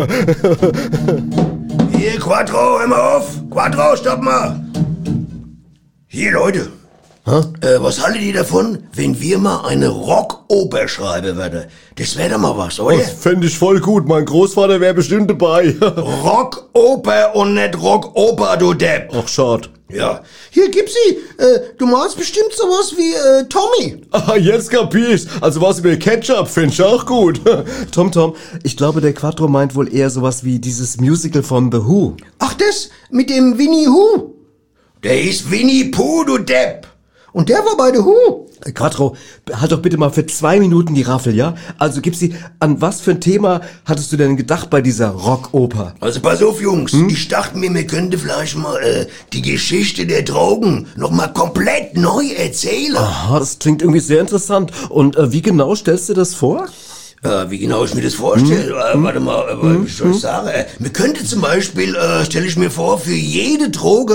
Hier, Quattro, hör mal auf. Quattro, stopp mal. Hier, Leute. Was haltet ihr davon, wenn wir mal eine Rockoper schreiben würden? Das wäre doch mal was, oder? Das fände ich voll gut. Mein Großvater wäre bestimmt dabei. Rockoper und nicht Rockoper, du Depp. Ach, schade. Ja. Hier, gib sie. Du machst bestimmt sowas wie Tommy. Ah, jetzt kapier ich's. Also was über Ketchup finde ich auch gut. Tom, ich glaube, der Quattro meint wohl eher sowas wie dieses Musical von The Who. Ach, das mit dem Winnie Who? Der ist Winnie Pooh, du Depp. Und der war bei The Who. Quattro, halt doch bitte mal für 2 Minuten die Raffel, ja? Also gib sie, an was für ein Thema hattest du denn gedacht bei dieser Rockoper? Also pass auf, Jungs, ich dachte mir, wir könnten vielleicht mal die Geschichte der Drogen noch mal komplett neu erzählen. Aha, das klingt irgendwie sehr interessant. Und wie genau stellst du das vor? Wie genau ich mir das vorstelle? Warte mal, wie soll ich sagen? Wir könnten zum Beispiel, stelle ich mir vor, für jede Droge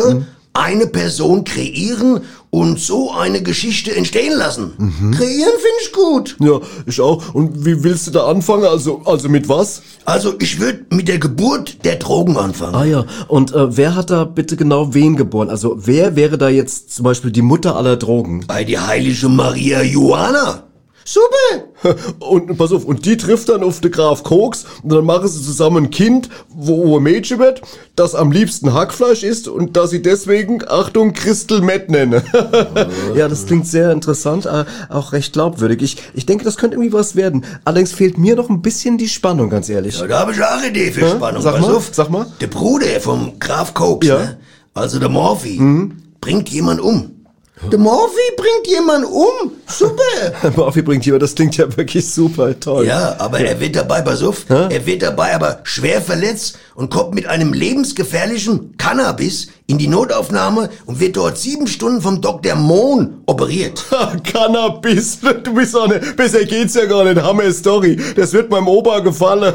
eine Person kreieren und so eine Geschichte entstehen lassen. Kreieren finde ich gut. Ja, ich auch. Und wie willst du da anfangen? Also mit was? Also ich würde mit der Geburt der Drogen anfangen. Ah ja, und wer hat da bitte genau wen geboren? Also wer wäre da jetzt zum Beispiel die Mutter aller Drogen? Bei die heilige Maria Johanna. Super! Und pass auf, und die trifft dann auf den Graf Koks und dann machen sie zusammen ein Kind, wo ein Mädchen wird, das am liebsten Hackfleisch isst und das sie deswegen, Achtung, Crystal Meth nennen. Ja, das klingt sehr interessant, auch recht glaubwürdig. Ich denke, das könnte irgendwie was werden. Allerdings fehlt mir noch ein bisschen die Spannung, ganz ehrlich. Ja, da habe ich auch eine Idee für Spannung. Sag mal. Der Bruder vom Graf Koks, ne? Also der Morphy, bringt jemand um. Der Morphy bringt jemanden um. Super. Morphy bringt jemanden, das klingt ja wirklich super toll. Ja, aber er wird dabei, pass auf, er wird dabei aber schwer verletzt und kommt mit einem lebensgefährlichen Cannabis in die Notaufnahme und wird dort 7 Stunden vom Dr. Mohn operiert. Cannabis, du bist auch nicht, besser geht's ja gar nicht, Hammer Story. Das wird meinem Opa gefallen.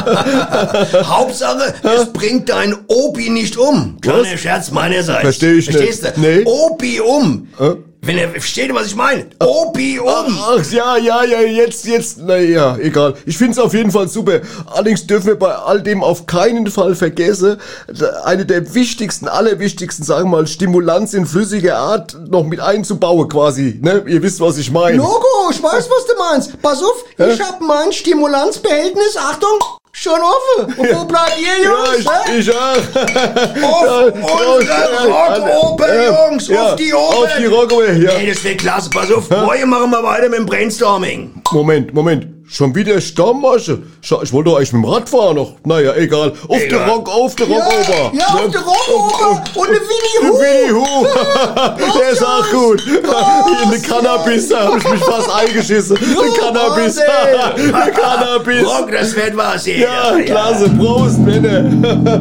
Hauptsache, es bringt dein Opi nicht um. Kleiner Scherz meinerseits. Versteh ich nicht. Verstehst du? Nee. Opi um. Wenn er, versteht ihr, was ich meine? Opi um. Ach, ja, jetzt, naja, egal. Ich find's auf jeden Fall super. Allerdings dürfen wir bei all dem auf keinen Fall vergessen, eine der allerwichtigsten, sagen wir mal, Stimulanz in flüssiger Art noch mit einzubauen quasi, ne? Ihr wisst, was ich meine. Logo, ich weiß, was du meinst. Pass auf, ich hab mein Stimulanzbehältnis, Achtung, schon offen. Und wo bleibt ihr, Jungs? Ja, ich auch. Auf unsere Rockoper, Jungs, auf die Oper. Auf die Rockoper, ja. Ey, das wird klasse, pass auf, morgen machen wir weiter mit dem Brainstorming. Moment. Schon wieder Stammmasche? Ich wollte doch eigentlich mit dem Rad fahren noch. Naja, egal. Auf der Rockoper. Ja, auf der Rockoper. Und eine Winnie Hu. Der ist auch gut. In den Cannabis, da hab ich mich fast eingeschissen. Den Cannabis. Der Cannabis. Rock, das wird was hier. Ja, klasse. Prost, Männer.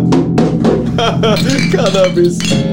Cannabis.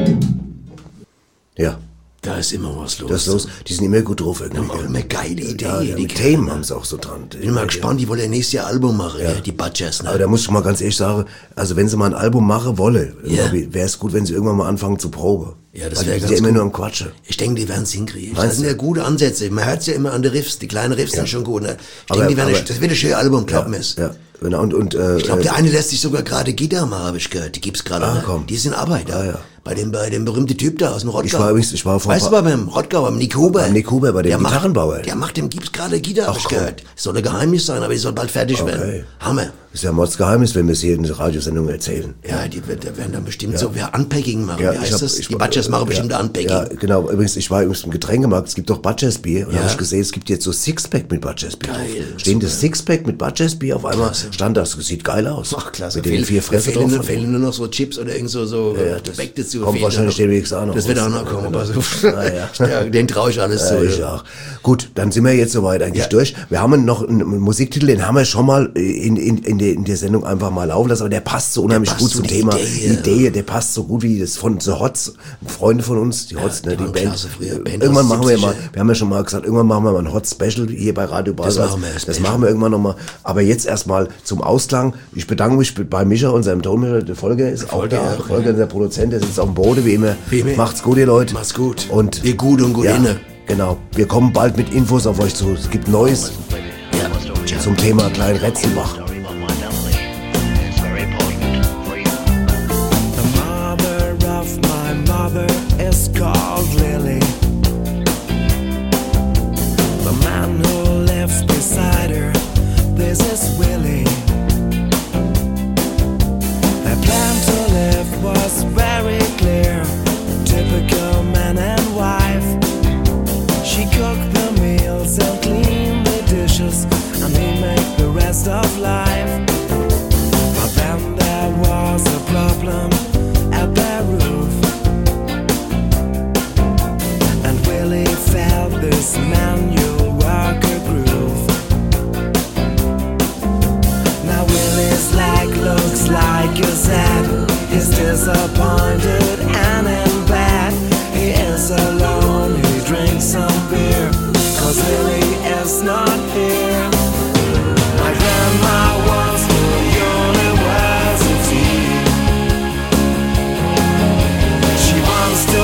Ja. Da ist immer was los. Das ist los. Die sind immer gut drauf. Die haben auch immer geile Ideen. Ja, die Themen haben sie auch so dran. Ich bin mal gespannt, die wollen ja nächstes Jahr Album machen, die Butchers. Ne? Aber da muss ich mal ganz ehrlich sagen, also wenn sie mal ein Album machen wollen, wäre es gut, wenn sie irgendwann mal anfangen zu proben. Ja, das wäre ganz gut. Immer nur am Quatschen. Ich denke, die werden es hinkriegen. Das sind ja gute Ansätze. Man hört es ja immer an den Riffs. Die kleinen Riffs sind schon gut. Ne? Ich denke, das wird ein schönes Album, glaub mir's. Ja. Und ich glaube, der eine lässt sich sogar gerade Gitarre machen, habe ich gehört. Die gibt's gerade. Komm. Die ist in Arbeit. Ja. Bei dem berühmten Typ da aus dem Rottgau. Ich war weißt du, beim Rottgau, beim Nick Huber. Beim Nick Huber, bei dem Gitarrenbauer. Der macht dem gibt's gerade Gitarre, habe ich gehört. Das soll ein Geheimnis sein, aber die soll bald fertig werden. Hammer. Das ist ja ein Mordsgeheimnis, wenn wir es hier in der Radiosendung erzählen. Ja, die werden dann bestimmt so Unpacking machen. Wie heißt das? Die Butchers machen bestimmt Unpacking. Ja, genau. Übrigens, ich war im Getränkemarkt. Es gibt doch Butchers Bier. Und da habe ich gesehen, es gibt jetzt so Sixpack mit Butchers Bier. Geil. Stehendes Sixpack mit Butchers Bier auf einmal stand das. Sieht geil aus. Ach, klasse. Mit den 4 Fresse drauf. Fehlen nur noch so Chips oder irgend so Gebäck dazu. Kommt wahrscheinlich demnächst auch noch. Das wird auch noch kommen. Den traue ich alles zu. Ich auch. Gut, dann sind wir jetzt soweit eigentlich durch. Wir haben noch einen Musiktitel, den haben wir schon mal in der Sendung einfach mal laufen lassen, aber der passt so unheimlich gut zum Thema. Idee, der passt so gut wie das von The Hots, Freunde von uns, die Hots, die Band. Irgendwann machen wir mal, wir haben ja schon mal gesagt, irgendwann machen wir mal ein Hot Special hier bei Radio Basel. Das machen wir irgendwann nochmal. Aber jetzt erstmal zum Ausklang. Ich bedanke mich bei Micha, unserem Tonmischer. Der Volker ist auch da. Volker, der Produzent, der sitzt auf dem Boden, wie immer. Macht's gut, ihr Leute. Macht's gut. Und ihr gut und gut inne. Genau. Wir kommen bald mit Infos auf euch zu. Es gibt Neues zum Thema Klein Retzenbach. Is called Lily. The man who lives beside her, this is Willie. Their plan to live was very clear, typical man and wife. She cooked the meals and cleaned the dishes, and he made the rest of life. But then there was a problem at their roof. Felt this manual worker groove. Now Willie's leg looks like a Z. He's disappointed and in bed. He is alone, he drinks some beer, 'cause Willie is not here. My grandma wants to university. She wants to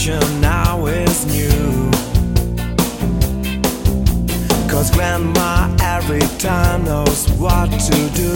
situation now is new. 'Cause grandma every time knows what to do.